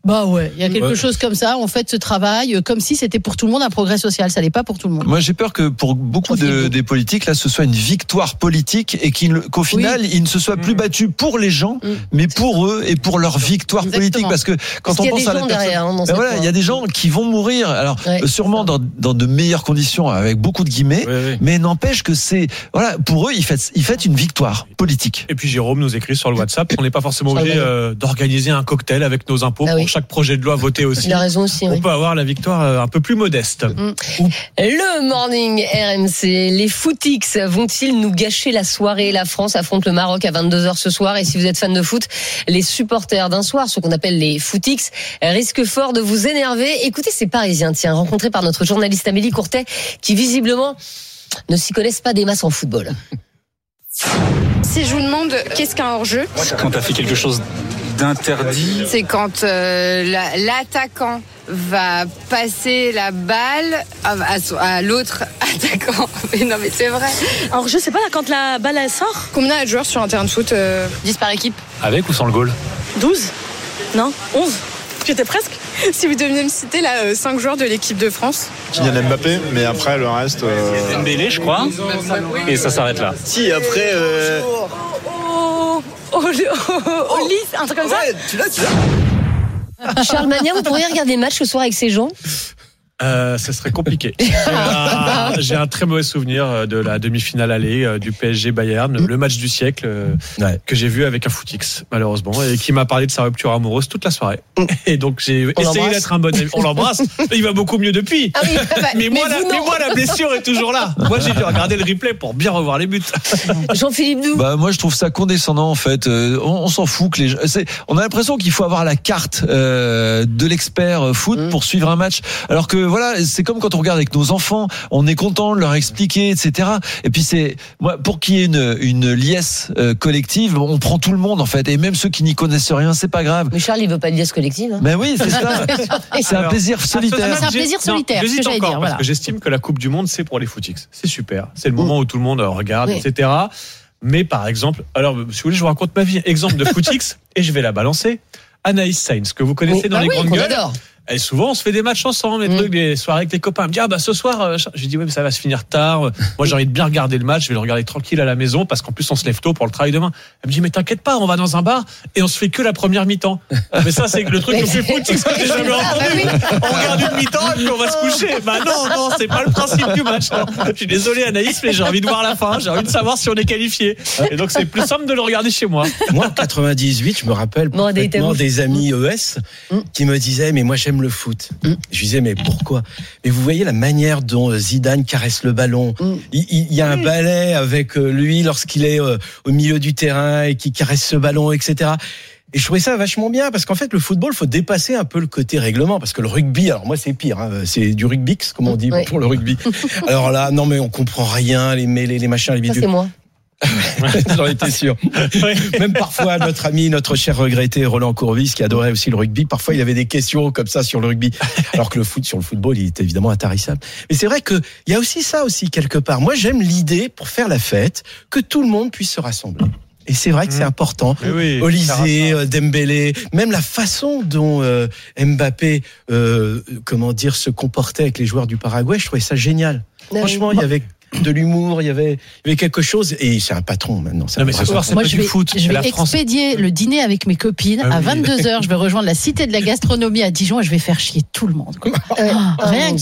Bah ouais, il y a quelque chose comme ça. On fait ce travail comme si c'était pour tout le monde un progrès social. Ça n'est pas pour tout le monde. Moi, j'ai peur que pour beaucoup des politiques, là, ce soit une victoire politique et qu'au final, ils ne se soient plus battus pour les gens, mais pour eux et pour leur victoire politique. Parce que quand on pense à la personne, voilà, il y a des gens qui vont mourir. Alors, sûrement dans de meilleures conditions, avec beaucoup de guillemets, mais n'empêche que voilà, pour eux, ils fêtent une victoire politique. Et puis Jérôme nous écrit sur le WhatsApp, on n'est pas forcément obligé d'organiser un cocktail avec nos impôts pour chaque projet de loi voté aussi. Il a raison aussi. On peut avoir la victoire un peu plus modeste. Le morning RMC, les footix vont-ils nous gâcher la soirée? La France affronte le Maroc à 22h ce soir, et si vous êtes fan de foot, les supporters d'un soir, ce qu'on appelle les footix, risquent fort de vous énerver. Écoutez ces Parisiens, rencontrés par notre journaliste Amélie Courtet, qui visiblement ne s'y connaissent pas des masses en football. Si je vous demande qu'est-ce qu'un hors-jeu, c'est quand tu as fait quelque chose d'interdit. C'est quand l'attaquant va passer la balle à l'autre attaquant. Mais non, mais c'est vrai. Hors-jeu, c'est pas quand la balle elle sort? Combien de joueurs sur un terrain de foot? 10 par équipe. Avec ou sans le goal? 12? Non, 11. J'étais presque. Si vous deviez me citer 5 joueurs de l'équipe de France. Kylian Mbappé, mais après le reste. Dembélé, je crois. Et ça s'arrête là. Si, après. Olys, un truc comme ça. Tu l'as. Charles Magnin, vous pourriez regarder le match ce soir avec ces gens? Ça serait compliqué. J'ai un très mauvais souvenir de la demi-finale aller du PSG Bayern, le match du siècle que j'ai vu avec un footix malheureusement, et qui m'a parlé de sa rupture amoureuse toute la soirée. Et donc j'ai essayé d'être un bon ami. On l'embrasse. Il va beaucoup mieux depuis. Ah oui, mais moi la blessure est toujours là. Moi j'ai dû regarder le replay pour bien revoir les buts. Jean-Philippe Doux. Moi je trouve ça condescendant en fait. On s'en fout que on a l'impression qu'il faut avoir la carte de l'expert foot pour suivre un match, alors que voilà, c'est comme quand on regarde avec nos enfants, on est content de leur expliquer, etc. Et puis pour qu'il y ait une liesse collective, on prend tout le monde en fait, et même ceux qui n'y connaissent rien, c'est pas grave. Mais Charles, il veut pas de liesse collective. Hein. Mais oui, c'est ça. C'est un plaisir solitaire. C'est un plaisir solitaire. J'hésite encore parce que j'estime que la Coupe du Monde, c'est pour les footix. C'est super. C'est le moment où tout le monde regarde, etc. Mais par exemple, alors si vous voulez, je vous raconte ma vie. Exemple de footix, et je vais la balancer. Anaïs Sainz, que vous connaissez dans les grandes gueules. Et souvent, on se fait des matchs ensemble, des soirées avec les copains. Elle me dit, ce soir, je dis, mais ça va se finir tard. Moi, j'ai envie de bien regarder le match. Je vais le regarder tranquille à la maison parce qu'en plus, on se lève tôt pour le travail demain. Elle me dit, mais t'inquiète pas, on va dans un bar et on se fait que la première mi-temps. Mais ça, c'est le truc le plus footix que j'ai jamais entendu. On regarde une mi-temps et puis on va se coucher. Non, c'est pas le principe du match. Je suis désolé, Anaïs, mais j'ai envie de voir la fin. J'ai envie de savoir si on est qualifié. Et donc, c'est plus simple de le regarder chez moi. Moi, en 98, je me rappelle complètement des amis ES qui me disaient, mais moi, j'aime le foot. Je disais, mais pourquoi? Mais vous voyez la manière dont Zidane caresse le ballon. Il y a un ballet avec lui lorsqu'il est au milieu du terrain et qui caresse ce ballon, etc. Et je trouvais ça vachement bien parce qu'en fait, le football, faut dépasser un peu le côté règlement, parce que le rugby, alors moi, c'est pire, c'est du rugbix, comme on dit pour le rugby. Alors là, non, mais on comprend rien, les mêlés, les machins, les bidules. Ça, c'est moi. J'en étais sûr. Même parfois, notre ami, notre cher regretté Roland Courbis, qui adorait aussi le rugby, parfois il avait des questions comme ça sur le rugby, alors que sur le football, il est évidemment intarissable. Mais c'est vrai qu'il y a aussi ça aussi quelque part. Moi, j'aime l'idée, pour faire la fête, que tout le monde puisse se rassembler. Et c'est vrai que c'est important. Olysée, Dembélé, même la façon dont Mbappé, se comportait avec les joueurs du Paraguay, je trouvais ça génial. Franchement, il y avait de l'humour, il y avait quelque chose, et c'est un patron maintenant. Non, mais ce soir, c'est pas du foot. Je vais expédier le dîner avec mes copines à 22h. Je vais rejoindre la Cité de la Gastronomie à Dijon et je vais faire chier tout le monde. Rien que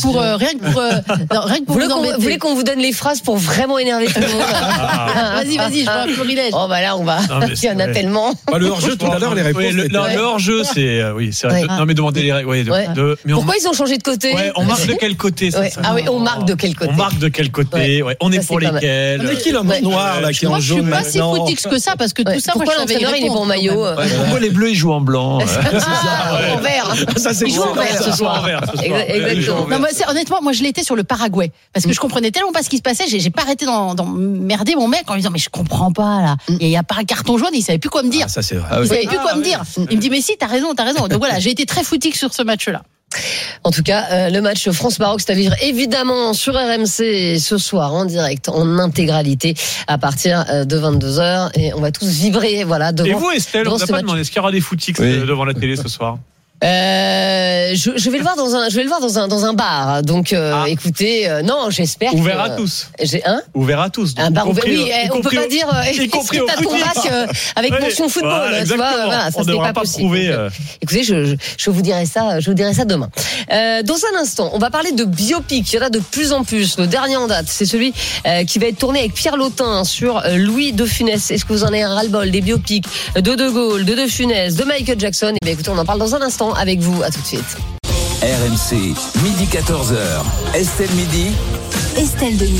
pour vous voulez qu'on vous donne les phrases pour vraiment énerver tout le monde? Vas-y, je vois un florilège. Oh bah là, on va. Il y en a tellement. Le hors-jeu, tout à l'heure, les réponses. Le hors-jeu, c'est vrai. Non, mais demandez les règles. Pourquoi ils ont changé de côté? On marque de quel côté? Ah oui, on marque de quel côté? On marque de quel côté? On est pour lesquels? On est qui l'homme noir là qui est en jaune maintenant? Je suis pas si footix que ça parce que tout ça, pourquoi l'entraîneur il est bon maillot? Pourquoi les bleus ils jouent en blanc? En vert. Ça c'est ils jouent en vert ce soir. Exactement. Non, honnêtement, moi je l'étais sur le Paraguay parce que je comprenais tellement pas ce qui se passait. J'ai pas arrêté d'emmerder mon mec en lui disant mais je comprends pas là. Il y a pas un carton jaune, il savait plus quoi me dire. Ça c'est vrai. Il savait plus quoi me dire. Il me dit mais si t'as raison. Donc voilà, j'ai été très footix sur ce match-là. En tout cas, le match France-Maroc, c'est à vivre évidemment sur RMC ce soir en direct, en intégralité à partir de 22h, et on va tous vibrer, voilà. Devant, et vous, Estelle, on n'a pas demandé, est-ce qu'il y aura des footix devant la télé ce soir? Je vais le voir dans un bar. Donc, écoutez, non, j'espère. Ouvert à tous. Ouvert à tous. Un bar ouvert. Oui, on peut pas dire. Y compris au ton bac avec mention football. Tu vois, voilà, ça c'est pas possible. Écoutez, je vous dirai ça. Je vous dirai ça demain. Dans un instant, on va parler de biopic. Il y en a de plus en plus. Le dernier en date, c'est celui qui va être tourné avec Pierre Lotin sur Louis de Funès. Est-ce que vous en avez ras-le-bol des biopics de Gaulle, de Funès, de Michael Jackson? Eh bien, écoutez, on en parle dans un instant avec vous. À tout de suite. RMC, midi 14h. Estelle Midi. Estelle Denis.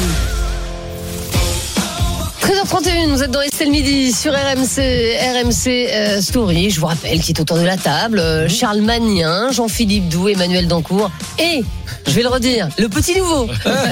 13h31, vous êtes dans Estelle Midi sur RMC Story. Je vous rappelle qui est autour de la table. Charles Magnin, Jean-Philippe Doux, Emmanuel Dancourt et, je vais le redire, le petit nouveau,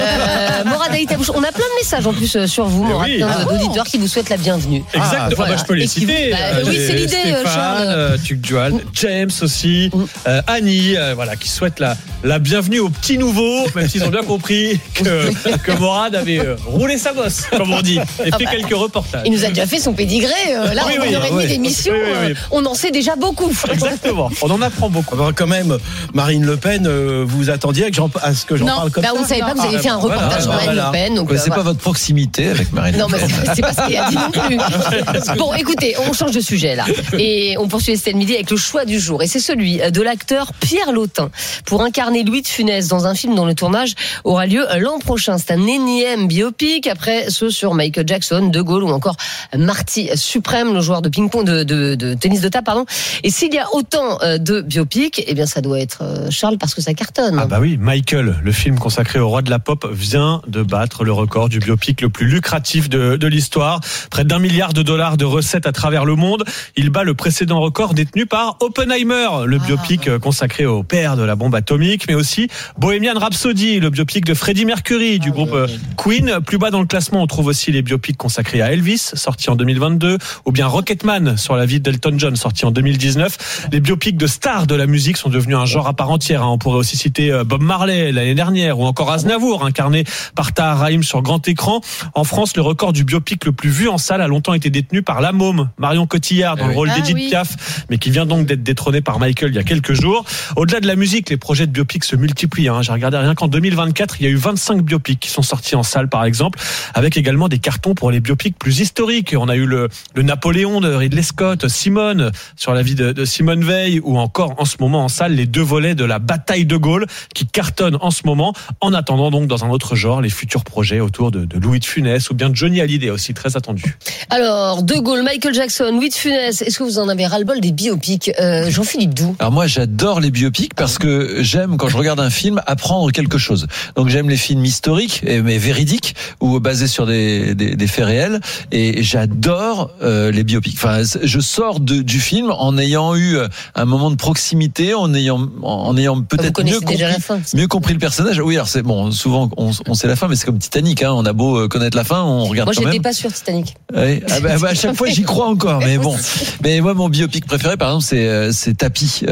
Morad Aïtabouche. On a plein de messages en plus sur vous, Morad, d'auditeurs qui vous souhaitent la bienvenue. Exactement. Voilà. Je peux les citer. Oui, c'est l'idée, Stéphane, Tuc Dual, James aussi, Annie, voilà, qui souhaitent la bienvenue au petit nouveau, même s'ils ont bien compris que Morad avait roulé sa bosse, comme on dit, et fait quelques reportages. Il nous a déjà fait son pédigré. Là, en 1h30 d'émission, on en sait déjà beaucoup. Exactement. On en apprend beaucoup. Alors, quand même, Marine Le Pen, vous attendiez à ce que j'en parle comme ça? Non, vous ne savez pas que vous avez fait un reportage sur Marine Le Pen. Donc, c'est pas votre proximité avec Marine Le Pen. Non, mais c'est pas ce qu'il a dit non plus. Bon, écoutez, on change de sujet là. Et on poursuit Estelle Midi avec le choix du jour. Et c'est celui de l'acteur Pierre Lotin pour incarner Louis de Funès dans un film dont le tournage aura lieu l'an prochain. C'est un énième biopic après ceux sur Michael Jackson, De Gaulle ou encore Marty Suprême, le joueur de ping-pong, de tennis de table, pardon. Et s'il y a autant de biopics, eh bien ça doit être Charles parce que ça cartonne. Ah bah oui, Michael, le film consacré au roi de la pop, vient de battre le record du biopic le plus lucratif de l'histoire. Près d'$1 milliard de recettes à travers le monde. Il bat le précédent record détenu par Oppenheimer, le biopic consacré au père de la bombe atomique, mais aussi Bohemian Rhapsody, le biopic de Freddie Mercury du groupe Queen. Plus bas dans le classement, on trouve aussi les biopics consacré à Elvis, sorti en 2022, ou bien Rocketman sur la vie d'Elton John, sorti en 2019. Les biopics de stars de la musique sont devenus un genre à part entière. On pourrait aussi citer Bob Marley l'année dernière, ou encore Aznavour, incarné par Tahar Rahim sur grand écran. En France, le record du biopic le plus vu en salle a longtemps été détenu par la môme, Marion Cotillard, dans le rôle d'Edith Piaf, mais qui vient donc d'être détrônée par Michael il y a quelques jours. Au-delà de la musique, les projets de biopics se multiplient. J'ai regardé rien qu'en 2024, il y a eu 25 biopics qui sont sortis en salle, par exemple, avec également des cartons pour les biopics plus historiques. On a eu le Napoléon de Ridley Scott, Simone sur la vie de Simone Veil, ou encore en ce moment en salle les 2 volets de la bataille de Gaulle qui cartonnent en ce moment. En attendant donc dans un autre genre les futurs projets autour de Louis de Funès ou bien de Johnny Hallyday, aussi très attendu. Alors De Gaulle, Michael Jackson, Louis de Funès, est-ce que vous en avez ras-le-bol des biopics? Jean-Philippe Doux. Alors moi j'adore les biopics parce que j'aime, quand je regarde un film, apprendre quelque chose. Donc j'aime les films historiques mais véridiques ou basés sur des faits réels, et j'adore les biopics. Enfin, je sors du film en ayant eu un moment de proximité, en ayant peut-être mieux compris le personnage. Oui, alors c'est bon, souvent on sait la fin, mais c'est comme Titanic, on a beau connaître la fin, on regarde. Moi, quand même. Moi, j'étais pas sûr Titanic. Oui. À chaque fois, j'y crois encore, mais bon. Mais moi, mon biopic préféré, par exemple, c'est Tapis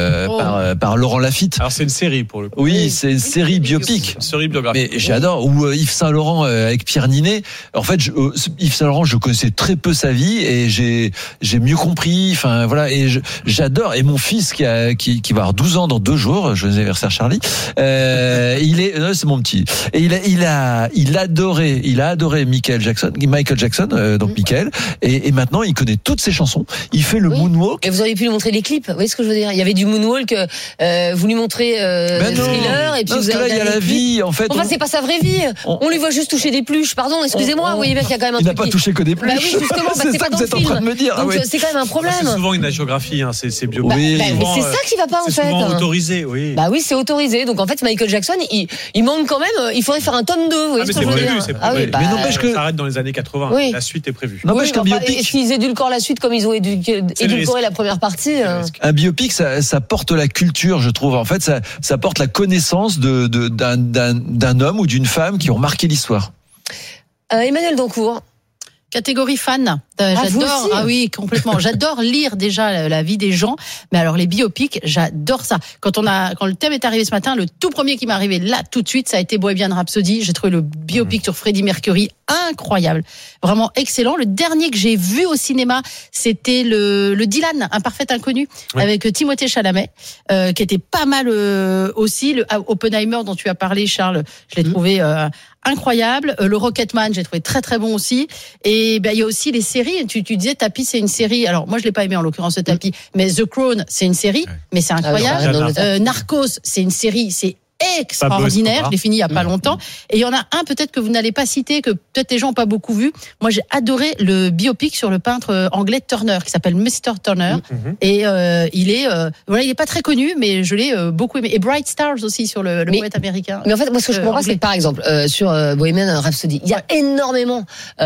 par Laurent Lafitte. Alors c'est une série pour le coup. Oui, c'est une série biopic. Une série biographique. Mais j'adore. Ou Yves Saint Laurent avec Pierre Ninet. En fait, Yves Saint Laurent, je connaissais très peu sa vie et j'ai mieux compris. Enfin voilà, et j'adore. Et mon fils qui va avoir 12 ans dans 2 jours, joyeux anniversaire Charlie. C'est mon petit. Et il a adoré Michael Jackson, donc Michael. Et maintenant, il connaît toutes ses chansons. Il fait le moonwalk. Et vous auriez pu lui montrer les clips. Vous voyez ce que je veux dire? Il y avait du moonwalk. Vous lui montrez Thriller et puis parce que là, il y a la vie. En fait, enfin, c'est pas sa vraie vie. On lui voit juste toucher des pluches. Pardon, excusez-moi. Vous voyez bien qu'il y a quand même un truc. Il n'a pas touché que des pluches. Bah oui, justement. C'est ça que vous êtes en train de me dire. Donc c'est quand même un problème. C'est souvent une agiographie, c'est biopic. Mais c'est ça qui va pas en fait. C'est souvent autorisé, oui. Bah oui, c'est autorisé. Donc en fait, Michael Jackson, il manque quand même. Il faudrait faire un tome 2. Vous voyez ce que je veux dire? C'est prévu. Mais n'empêche que ça arrête dans les années 80. Oui. La suite est prévue. N'empêche qu'un biopic. Est-ce qu'ils édulcorent la suite comme ils ont édulcoré la première partie? Un biopic, ça porte la culture, je trouve. En fait, ça porte la connaissance d'un homme ou d'une femme qui ont marqué l'histoire. Emmanuel Dancourt. Catégorie fan. J'adore, ah oui, complètement. J'adore lire déjà la vie des gens, mais alors les biopics, j'adore ça. Quand le thème est arrivé ce matin, le tout premier qui m'est arrivé là tout de suite, ça a été Bohemian Rhapsody. J'ai trouvé le biopic sur Freddie Mercury incroyable, vraiment excellent. Le dernier que j'ai vu au cinéma, c'était le Dylan, un parfait inconnu, avec Timothée Chalamet, qui était pas mal aussi. Le Oppenheimer dont tu as parlé, Charles, je l'ai trouvé incroyable. Le Rocketman, j'ai trouvé très très bon aussi. Et il y a aussi les séries. Tu disais Tapis, c'est une série. Alors moi je l'ai pas aimé en l'occurrence ce Tapis, mais The Crown, c'est une série, mais c'est incroyable. Narcos, c'est une série, c'est extraordinaire. Je l'ai fini il y a pas longtemps. Et il y en a un peut-être que vous n'allez pas citer, que peut-être les gens n'ont pas beaucoup vu. Moi j'ai adoré le biopic sur le peintre anglais Turner, qui s'appelle Mr. Turner. Et il est pas très connu, mais je l'ai beaucoup aimé. Et Bright Stars aussi sur le poète américain. Mais en fait, moi ce que je comprends, c'est que par exemple sur Bohemian Rhapsody, il y a énormément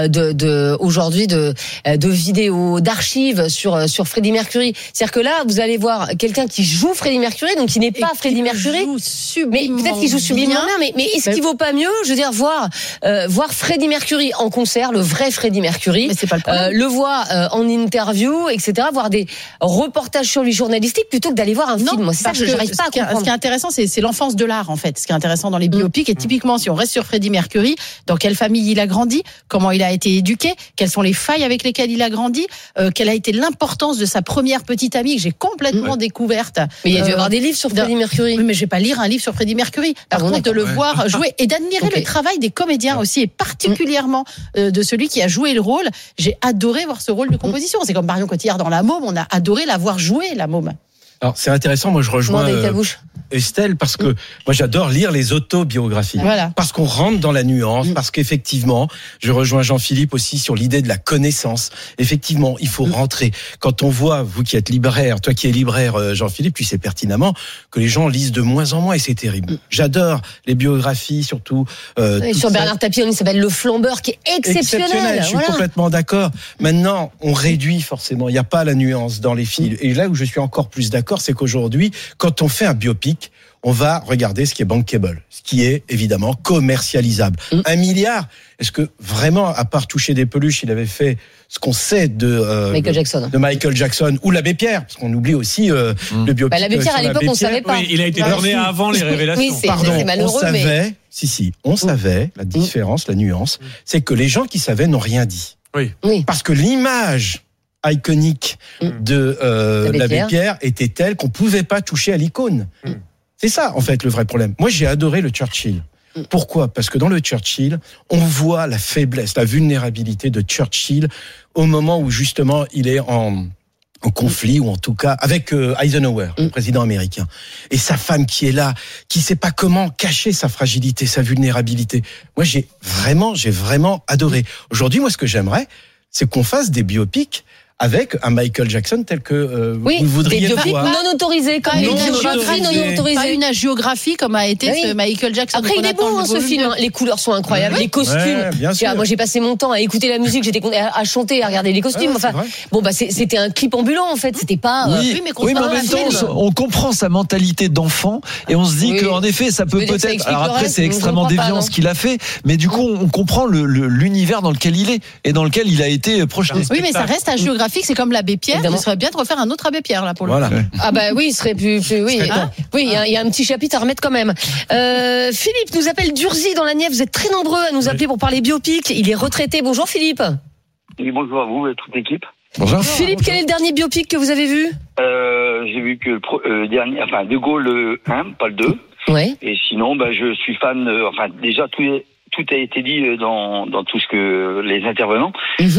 aujourd'hui de vidéos, d'archives sur Freddie Mercury. C'est-à-dire que là, vous allez voir quelqu'un qui joue Freddie Mercury, donc qui n'est pas Freddie Mercury. Mais peut-être qu'il joue sublimement bien, mais est-ce qu'il vaut pas mieux, je veux dire, voir Freddie Mercury en concert, le vrai Freddie Mercury, mais c'est pas le voir en interview, etc., voir des reportages sur lui journalistiques plutôt que d'aller voir un film. Moi, c'est ça que j'arrive pas à comprendre. Ce qui est intéressant, c'est l'enfance de l'art, en fait. Ce qui est intéressant dans les biopics, et typiquement, si on reste sur Freddie Mercury, dans quelle famille il a grandi, comment il a été éduqué, quelles sont les failles avec lesquelles il a grandi, quelle a été l'importance de sa première petite amie que j'ai complètement découverte. Mais il y a dû y avoir des livres sur Freddie Mercury. Oui, mais je vais pas lire un livre sur Freddie Mercury. Par contre, de le voir jouer et d'admirer le travail des comédiens aussi, et particulièrement de celui qui a joué le rôle. J'ai adoré voir ce rôle de composition. C'est comme Marion Cotillard dans La Môme, on a adoré la voir jouer, La Môme. Alors c'est intéressant, moi je rejoins Estelle, parce que moi j'adore lire les autobiographies, parce qu'on rentre dans la nuance, parce qu'effectivement, je rejoins Jean-Philippe aussi sur l'idée de la connaissance. Effectivement, il faut rentrer. Quand on voit, vous qui êtes libraire, toi qui es libraire, Jean-Philippe, tu sais pertinemment que les gens lisent de moins en moins, et c'est terrible. J'adore les biographies, surtout. Sur Bernard Tapie, il s'appelle Le Flambeur, qui est exceptionnel. Je suis complètement d'accord. Maintenant, on réduit forcément. Il n'y a pas la nuance dans les films. Et là où je suis encore plus d'accord, c'est qu'aujourd'hui, quand on fait un biopic, on va regarder ce qui est bankable, ce qui est évidemment commercialisable. 1 milliard, est-ce que vraiment, à part toucher des peluches, il avait fait ce qu'on sait de Michael Jackson ou l'Abbé Pierre, parce qu'on oublie aussi le biopic. L'Abbé Pierre, à l'époque, on ne savait pas. Oui, il a été tourné avant les révélations. Oui, c'est malheureux, on savait, on savait, la différence, la nuance, c'est que les gens qui savaient n'ont rien dit. Oui. Parce que l'image iconique de l'Abbé Pierre était telle qu'on pouvait pas toucher à l'icône. C'est ça, en fait, le vrai problème. Moi, j'ai adoré le Churchill. Pourquoi ? Parce que dans le Churchill, on voit la faiblesse, la vulnérabilité de Churchill au moment où, justement, il est en conflit, ou en tout cas avec Eisenhower, le président américain. Et sa femme qui est là, qui sait pas comment cacher sa fragilité, sa vulnérabilité. Moi, j'ai vraiment adoré. Aujourd'hui, moi, ce que j'aimerais, c'est qu'on fasse des biopics avec un Michael Jackson tel que vous voudriez voir. Des biopics non autorisés, comme une géographie non autorisée. Pas une géographie comme a été ce Michael Jackson. Après, il est beau ce film. Les couleurs sont incroyables, les costumes. Moi, j'ai passé mon temps à écouter la musique, j'étais à chanter, à regarder les costumes. Enfin, c'était un clip ambulant en fait. C'était pas. Oui, mais en même temps, on comprend sa mentalité d'enfant et on se dit qu'en effet, ça peut peut-être. Alors après, c'est extrêmement déviant ce qu'il a fait, mais du coup, on comprend l'univers dans lequel il est et dans lequel il a été projeté. Oui, mais ça reste un géographique. C'est comme l'Abbé Pierre. Il serait bien de refaire un autre Abbé Pierre là pour le coup. Ah bah oui, il serait plus oui. Oui, il y a un petit chapitre à remettre quand même. Philippe nous appelle d'Urzy dans la Nièvre. Vous êtes très nombreux à nous appeler pour parler biopic. Il est retraité. Bonjour Philippe. Oui, bonjour à vous et toute l'équipe. Bonjour. Philippe, quel est le dernier biopic que vous avez vu ? J'ai vu que le dernier, enfin De Gaulle le 1, pas le 2. Ouais. Et sinon, je suis fan. Déjà tout a été dit dans tout ce que les intervenants.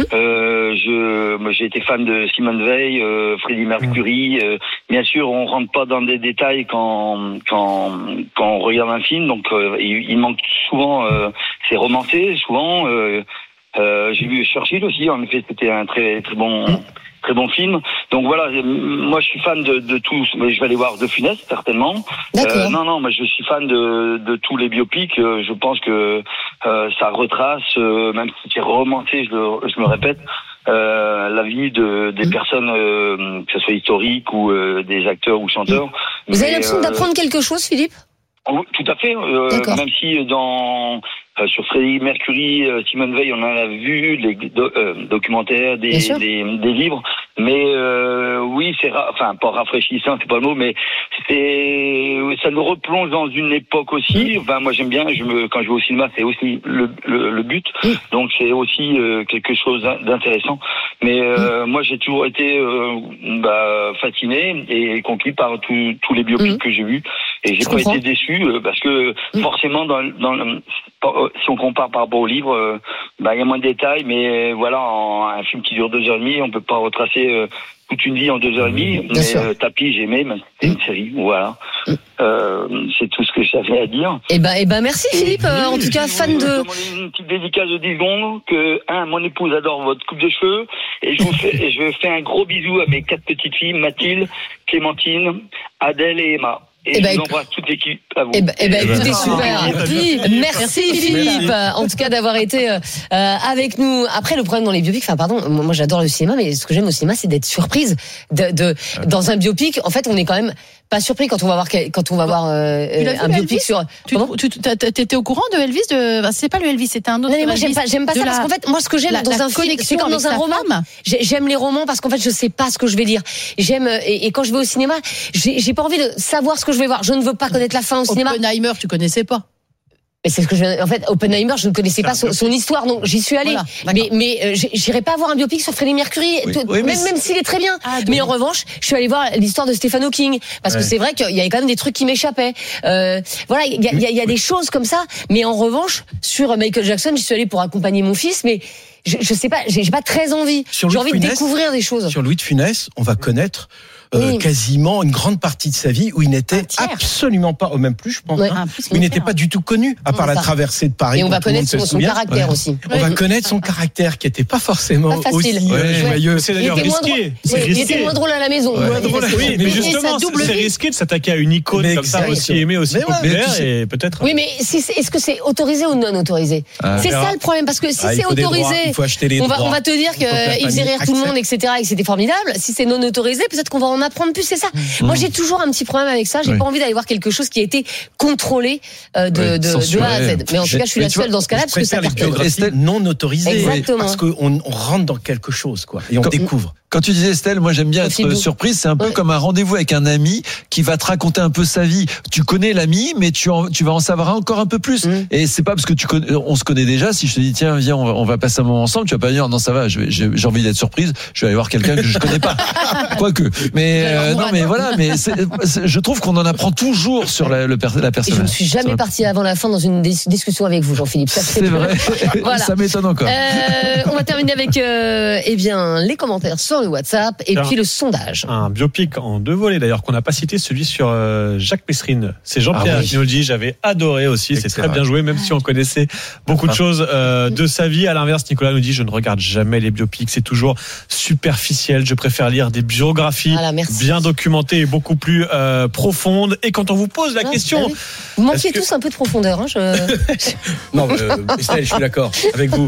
J'ai été fan de Simone Veil, Freddie Mercury. Bien sûr, on rentre pas dans des détails quand on regarde un film. Donc, il manque souvent. C'est romancé souvent. J'ai vu Churchill aussi. En effet, c'était un très très bon film. Donc voilà, moi je suis fan de tous, mais je vais aller voir De Funès certainement. Non, mais je suis fan de tous les biopics. Je pense que ça retrace, même si c'est romancé, je me répète, la vie des personnes, que ce soit historiques ou des acteurs ou chanteurs. Vous avez l'impression d'apprendre quelque chose, Philippe ? Tout à fait. Même si sur Freddie Mercury, Simone Veil, on en a vu des documentaires, des livres, mais oui, c'est enfin pas rafraîchissant, c'est pas le mot, mais ça nous replonge dans une époque aussi. Enfin, moi j'aime bien, quand je vais au cinéma, c'est aussi le but, donc c'est aussi quelque chose d'intéressant. Mais moi j'ai toujours été fasciné et conquis par tous les biopics que j'ai vus, et j'ai pas été déçu parce que forcément si on compare par rapport au livre, il y a moins de détails, mais voilà, un film qui dure 2h30, on peut pas retracer toute une vie en 2h30. Mais Tapis, j'aimais, mais c'était une série, voilà. C'est tout ce que j'avais à dire. Eh ben, merci Philippe. En tout cas, fan de. Une petite dédicace de 10 secondes que mon épouse adore votre coupe de cheveux, et je fais un gros bisou à mes 4 petites filles, Mathilde, Clémentine, Adèle et Emma. Et je vous embrasse toute l'équipe à vous. Écoutez, super. Merci Philippe, en tout cas d'avoir été avec nous. Après, le problème dans les biopics, moi j'adore le cinéma, mais ce que j'aime au cinéma, c'est d'être surprise dans un biopic. En fait, on est quand même pas surpris quand on va voir un biopic sur. T'étais au courant de Elvis? C'est pas le Elvis, c'était un autre. Non, mais moi j'aime pas ça parce qu'en fait, moi ce que j'aime dans un film, c'est comme dans un roman. J'aime les romans parce qu'en fait, je sais pas ce que je vais lire. J'aime et quand je vais au cinéma, j'ai pas envie de savoir ce que je vais voir. Je ne veux pas connaître la fin au cinéma. Oppenheimer, tu connaissais pas? Mais c'est ce que en fait, Oppenheimer, je ne connaissais pas son histoire, donc j'y suis allée. Voilà, mais j'irai pas voir un biopic sur Freddie Mercury, même s'il est très bien. Mais en revanche, je suis allée voir l'histoire de Stephen Hawking, parce que c'est vrai qu'il y avait quand même des trucs qui m'échappaient. Voilà, il y a des choses comme ça. Mais en revanche, sur Michael Jackson, je suis allée pour accompagner mon fils, mais je sais pas, j'ai pas très envie. J'ai envie de découvrir des choses. Sur Louis de Funès, on va connaître quasiment une grande partie de sa vie où il n'était absolument pas, même plus je pense, où il n'était pas du tout connu, à part la traversée de Paris. Et on va connaître son caractère aussi. On va connaître son caractère qui n'était pas forcément aussi joyeux. C'est d'ailleurs risqué. Il était moins drôle à la maison. Oui, mais justement, c'est risqué de s'attaquer à une icône comme ça, aussi aimée, aussi populaire, et peut-être. Oui, mais est-ce que c'est autorisé ou non autorisé? C'est ça le problème, parce que si c'est autorisé, on va te dire qu'il faisait rire tout le monde, etc., et que c'était formidable. Si c'est non autorisé, peut-être qu'on va en apprendre plus, c'est ça. Moi, j'ai toujours un petit problème avec ça. J'ai pas envie d'aller voir quelque chose qui a été contrôlé de A à Z. Mais en tout cas, je suis la seule dans ce cas-là parce que ça caractère non autorisé. Exactement. Parce qu'on rentre dans quelque chose, quoi, et on découvre. Quand tu disais Estelle, moi j'aime bien être surprise. C'est un peu comme un rendez-vous avec un ami qui va te raconter un peu sa vie. Tu connais l'ami, mais tu vas en savoir encore un peu plus. Et c'est pas parce que on se connaît déjà. Si je te dis tiens viens, on va passer un moment ensemble, tu vas pas dire non ça va. J'ai envie d'être surprise. Je vais aller voir quelqu'un que je connais pas. Quoique. Mais non mais voilà. Mais je trouve qu'on en apprend toujours sur la personne. Et je ne suis jamais partie avant la fin dans une discussion avec vous, Jean-Philippe. C'est vrai. Voilà. Ça m'étonne encore. On va terminer avec les commentaires sur le WhatsApp et puis le sondage. Un biopic en 2 volets d'ailleurs qu'on n'a pas cité, celui sur Jacques Messrine. C'est Jean-Pierre qui nous le dit. J'avais adoré aussi. C'est très bien joué, même si on connaissait beaucoup de choses de sa vie. À l'inverse, Nicolas nous dit je ne regarde jamais les biopics. C'est toujours superficiel. Je préfère lire des biographies bien documentées et beaucoup plus profondes. Et quand on vous pose la question, vous manquiez tous un peu de profondeur. Non, Estelle, je suis d'accord avec vous.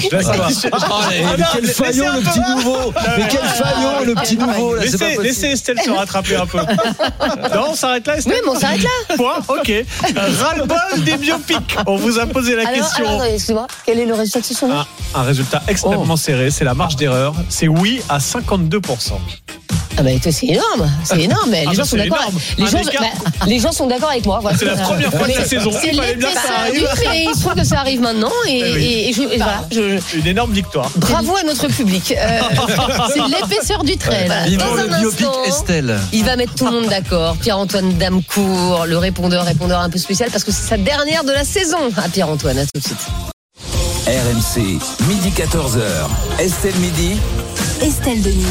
Quel faillot le petit nouveau. Mais quel faillot le petit nouveau là, laissez Estelle se rattraper un peu. Non, on s'arrête là Estelle. Oui, mais on s'arrête là. Point, ok. Ras-le-bol des biopics. On vous a posé la question. Alors, excusez-moi, quel est le résultat de ce sondage? Un résultat extrêmement serré, c'est la marge d'erreur. C'est oui à 52%. Ah bah c'est énorme, c'est énorme. Les gens sont d'accord. Les gens sont d'accord avec moi. Voilà. C'est la première fois de la saison. C'est l'épaisseur du trait. Il se trouve que ça arrive maintenant et une énorme victoire. Bravo à notre public. C'est l'épaisseur du trait. Vivons le biopic Estelle. Il va mettre tout le monde d'accord. Pierre-Antoine Damecourt, le répondeur un peu spécial parce que c'est sa dernière de la saison. À Pierre-Antoine, à tout de suite. RMC, midi 14h. Estelle midi. Estelle Denis.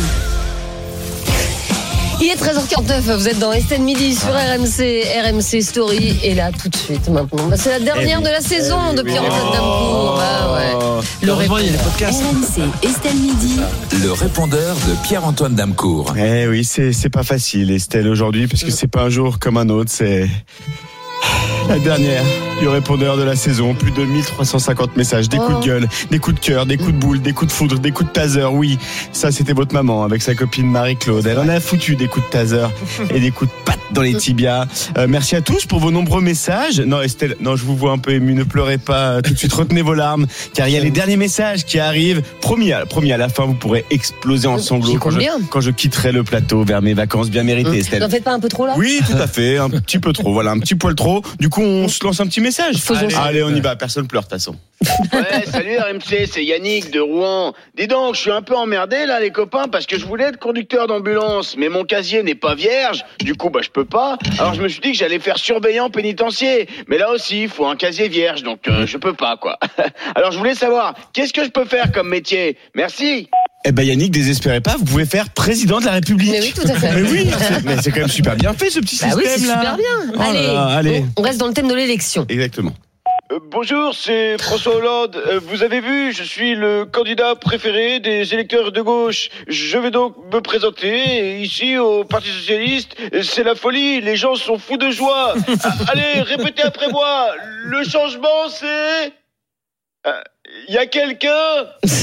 Il est 13h49, vous êtes dans Estelle Midi sur RMC Story. Et là, tout de suite, maintenant. C'est la dernière de la saison de Pierre-Antoine Damecourt. Heureusement, il y a les podcasts. RMC Estelle Midi. Le répondeur de Pierre-Antoine Damecourt. Oui, c'est pas facile, Estelle, aujourd'hui, parce que c'est pas un jour comme un autre, c'est la dernière. Le répondeur de la saison, plus de 1350 messages, des coups de gueule, des coups de cœur, des coups de boule, des coups de foudre, des coups de taser. Oui, ça c'était votre maman avec sa copine Marie-Claude. Elle en a foutu des coups de taser et des coups de patte dans les tibias. Merci à tous pour vos nombreux messages. Non Estelle, non, je vous vois un peu ému, ne pleurez pas tout de suite, retenez vos larmes, car il y a les derniers messages qui arrivent. Promis à la fin, vous pourrez exploser en sanglots quand je quitterai le plateau vers mes vacances bien méritées, Estelle. N'en faites pas un peu trop là? Oui, tout à fait, un petit peu trop, voilà, un petit poil trop. Du coup, on se lance un petit message. Allez, on y va, personne pleure de toute façon. Ouais, salut RMC, c'est Yannick de Rouen. Dis donc, je suis un peu emmerdé là les copains parce que je voulais être conducteur d'ambulance, mais mon casier n'est pas vierge, du coup je peux pas. Alors je me suis dit que j'allais faire surveillant pénitencier, mais là aussi il faut un casier vierge, donc je peux pas quoi. Alors je voulais savoir, qu'est-ce que je peux faire comme métier? Merci. Eh ben Yannick, désespérez pas, vous pouvez faire président de la République. Mais oui, tout à fait. Mais oui, c'est quand même super bien fait ce petit système oui, c'est là. super bien. Allez. On reste dans le thème de l'élection. Exactement. Bonjour, c'est François Hollande. Vous avez vu, je suis le candidat préféré des électeurs de gauche. Je vais donc me présenter ici au Parti Socialiste. C'est la folie, les gens sont fous de joie. Allez, répétez après moi. Le changement, c'est... Il y a quelqu'un?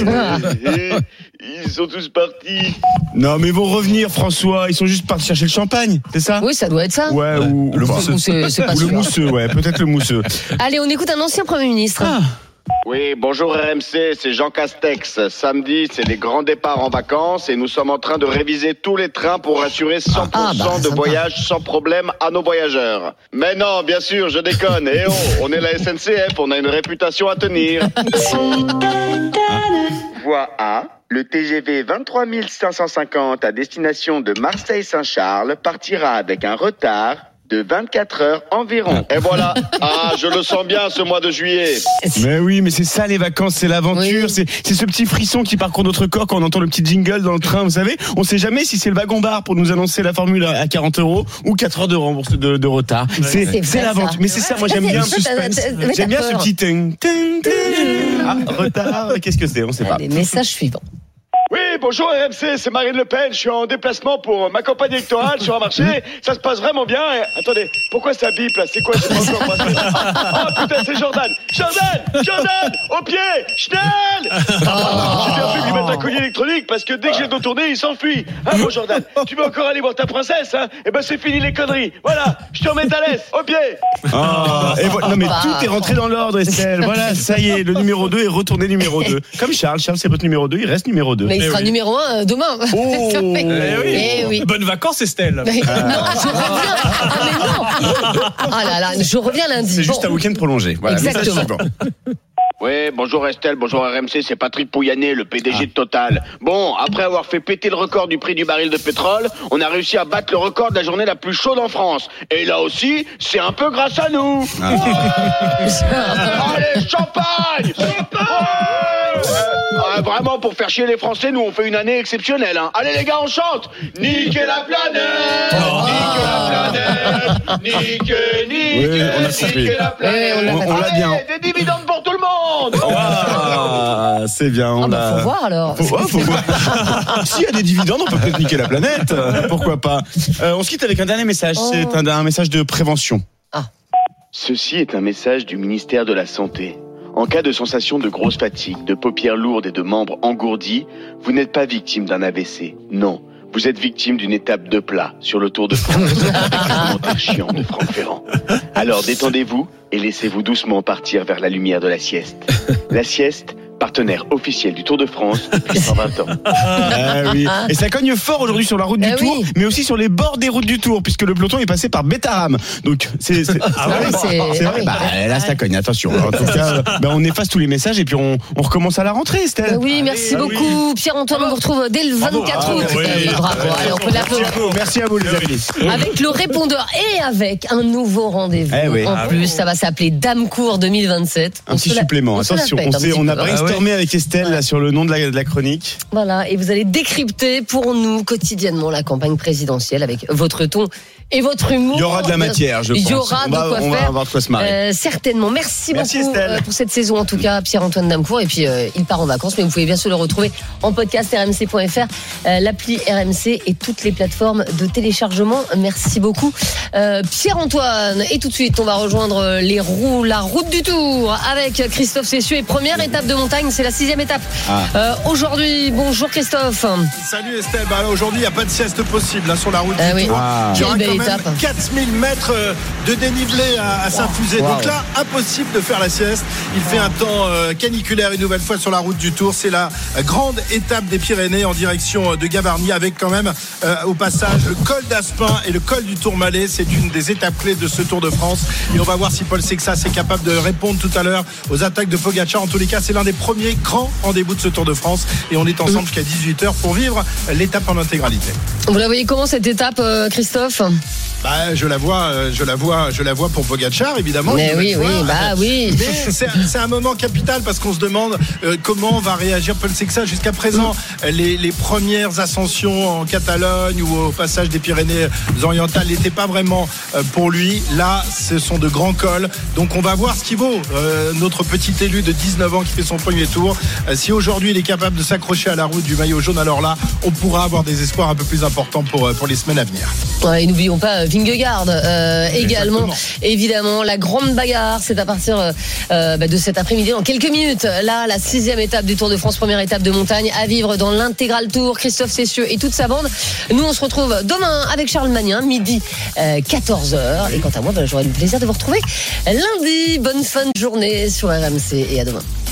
Ils sont tous partis. Non, mais ils vont revenir, François. Ils sont juste partis chercher le champagne, c'est ça? Oui, ça doit être ça. Ouais, ou le mousseux. C'est pas ou le mousseux, ouais, peut-être le mousseux. Allez, on écoute un ancien Premier ministre. Oui, bonjour RMC, c'est Jean Castex. Samedi, c'est les grands départs en vacances et nous sommes en train de réviser tous les trains pour assurer 100% de voyages sans problème à nos voyageurs. Mais non, bien sûr, je déconne. Eh oh, on est la SNCF, on a une réputation à tenir. Voie A. Le TGV 23 550 à destination de Marseille-Saint-Charles partira avec un retard de 24 heures environ. Et voilà. Ah, je le sens bien ce mois de juillet. Mais oui, mais c'est ça les vacances, c'est l'aventure, c'est ce petit frisson qui parcourt notre corps quand on entend le petit jingle dans le train, vous savez. On sait jamais si c'est le wagon-bar pour nous annoncer la formule à 40 € ou 4 heures de rembourse de retard. C'est l'aventure. Mais c'est ça, moi j'aime bien le suspense. J'aime bien ce petit ting, ting, ting. Ah, retard, qu'est-ce que c'est? On sait pas. Les messages suivants. Oui, bonjour RMC, c'est Marine Le Pen. Je suis en déplacement pour ma campagne électorale sur un marché. Ça se passe vraiment bien. Et... Attendez, pourquoi ça bip là? C'est quoi? C'est pas encore passé. Oh putain, c'est Jordan. Jordan, au pied, Schnell. J'ai bien fait de lui mettre un collier électronique parce que dès que j'ai le dos tourné, il s'enfuit. Hein, bon Jordan, tu veux encore aller voir ta princesse, hein? Eh ben c'est fini les conneries. Voilà, je te remets ta laisse, au pied. Non mais tout est rentré dans l'ordre, Estelle. Voilà, ça y est, le numéro 2 est retourné numéro 2. Comme Charles, c'est votre numéro 2, il reste numéro 2. Mais il sera numéro 1 demain. Oh, oui. Bonnes vacances, Estelle. Non, je reviens. Ah là là, je reviens lundi. C'est juste un week-end prolongé. Voilà, exactement. Oui, bonjour Estelle, bonjour RMC, c'est Patrick Pouyanné, le PDG de Total. Bon, après avoir fait péter le record du prix du baril de pétrole, on a réussi à battre le record de la journée la plus chaude en France. Et là aussi, c'est un peu grâce à nous. Ouais. Allez, champagne. Vraiment, pour faire chier les Français, nous on fait une année exceptionnelle. Hein. Allez les gars, on chante. Niquez la planète. Niquez la planète. On l'a bien. Des dividendes pour tout le monde. C'est bien. Faut voir alors. Faut voir. S'il y a des dividendes, on peut peut-être niquer la planète. Pourquoi pas. On se quitte avec un dernier message. C'est un message de prévention. Ceci est un message du ministère de la Santé. En cas de sensation de grosse fatigue, de paupières lourdes et de membres engourdis, vous n'êtes pas victime d'un AVC. Non, vous êtes victime d'une étape de plat sur le Tour de France. Commentaire chiant de Franck Ferrand. Alors détendez-vous et laissez-vous doucement partir vers la lumière de la sieste. La sieste, partenaire officiel du Tour de France depuis 120 ans. Oui. Et ça cogne fort aujourd'hui sur la route du Tour, mais aussi sur les bords des routes du Tour, puisque le peloton est passé par Bétarame. Donc c'est vrai. Là ça cogne, attention. En tout cas, on efface tous les messages et puis on recommence à la rentrée, Estelle. Oui, merci beaucoup. Pierre-Antoine, on vous retrouve dès le 24 août. Bravo. Allez, on peut l'applaudir. Merci à vous les amis. Avec le répondeur et avec un nouveau rendez-vous. En plus, ça va s'appeler Damecourt 2027. Un petit supplément. Attention, on a brainstormé avec Estelle là, sur le nom de la chronique. Voilà, et vous allez décrypter pour nous quotidiennement la campagne présidentielle avec votre ton et votre humour. Il y aura de la matière, je pense. Il y aura on va avoir de quoi se marrer. Certainement. Merci beaucoup Estelle. pour cette saison, en tout cas, Pierre-Antoine Damecourt. Et puis, il part en vacances, mais vous pouvez bien sûr le retrouver en podcast rmc.fr, l'appli RMC et toutes les plateformes de téléchargement. Merci beaucoup, Pierre-Antoine. Et tout de suite, on va rejoindre la route du Tour avec Christophe Cessieux. Et première étape de montagne, c'est la 6e étape. Aujourd'hui, bonjour Christophe. Salut Estelle. Bah, aujourd'hui, il n'y a pas de sieste possible sur la route du Tour. Il y aura quand même 4000 mètres de dénivelé à s'infuser. Donc là, impossible de faire la sieste. Il fait un temps caniculaire une nouvelle fois sur la route du Tour. C'est la grande étape des Pyrénées en direction de Gavarnie, avec quand même au passage le col d'Aspin et le col du Tourmalet. C'est une des étapes clés de ce Tour de France. Et on va voir si Paul Sexas est capable de répondre tout à l'heure aux attaques de Pogacar. En tous les cas, c'est l'un des premiers grands rendez-vous de ce Tour de France. Et on est ensemble jusqu'à 18h pour vivre l'étape en intégralité. Vous la voyez comment cette étape, Christophe ? Je la vois pour Pogacar, évidemment. Mais oui. Mais c'est un moment capital parce qu'on se demande comment va réagir Paul Sexas. Jusqu'à présent, les premières ascensions en Catalogne ou au passage des Pyrénées-Orientales n'étaient pas vraiment pour lui. Là, ce sont de grands cols. Donc on va voir ce qu'il vaut. Notre petit élu de 19 ans qui fait son premier tour. Si aujourd'hui il est capable de s'accrocher à la route du maillot jaune, alors là, on pourra avoir des espoirs un peu plus importants pour les semaines à venir. Et n'oublions pas Vingegaard également. Évidemment, la grande bagarre, c'est à partir de cet après-midi, dans quelques minutes. Là, la 6e étape du Tour de France, première étape de montagne à vivre dans l'intégral Tour. Christophe Cessieux et toute sa bande. Nous, on se retrouve demain avec Charles Magnin, midi 14h. Et quant à moi, j'aurai le plaisir de vous retrouver lundi. Bonne fin de journée sur RMC et à demain.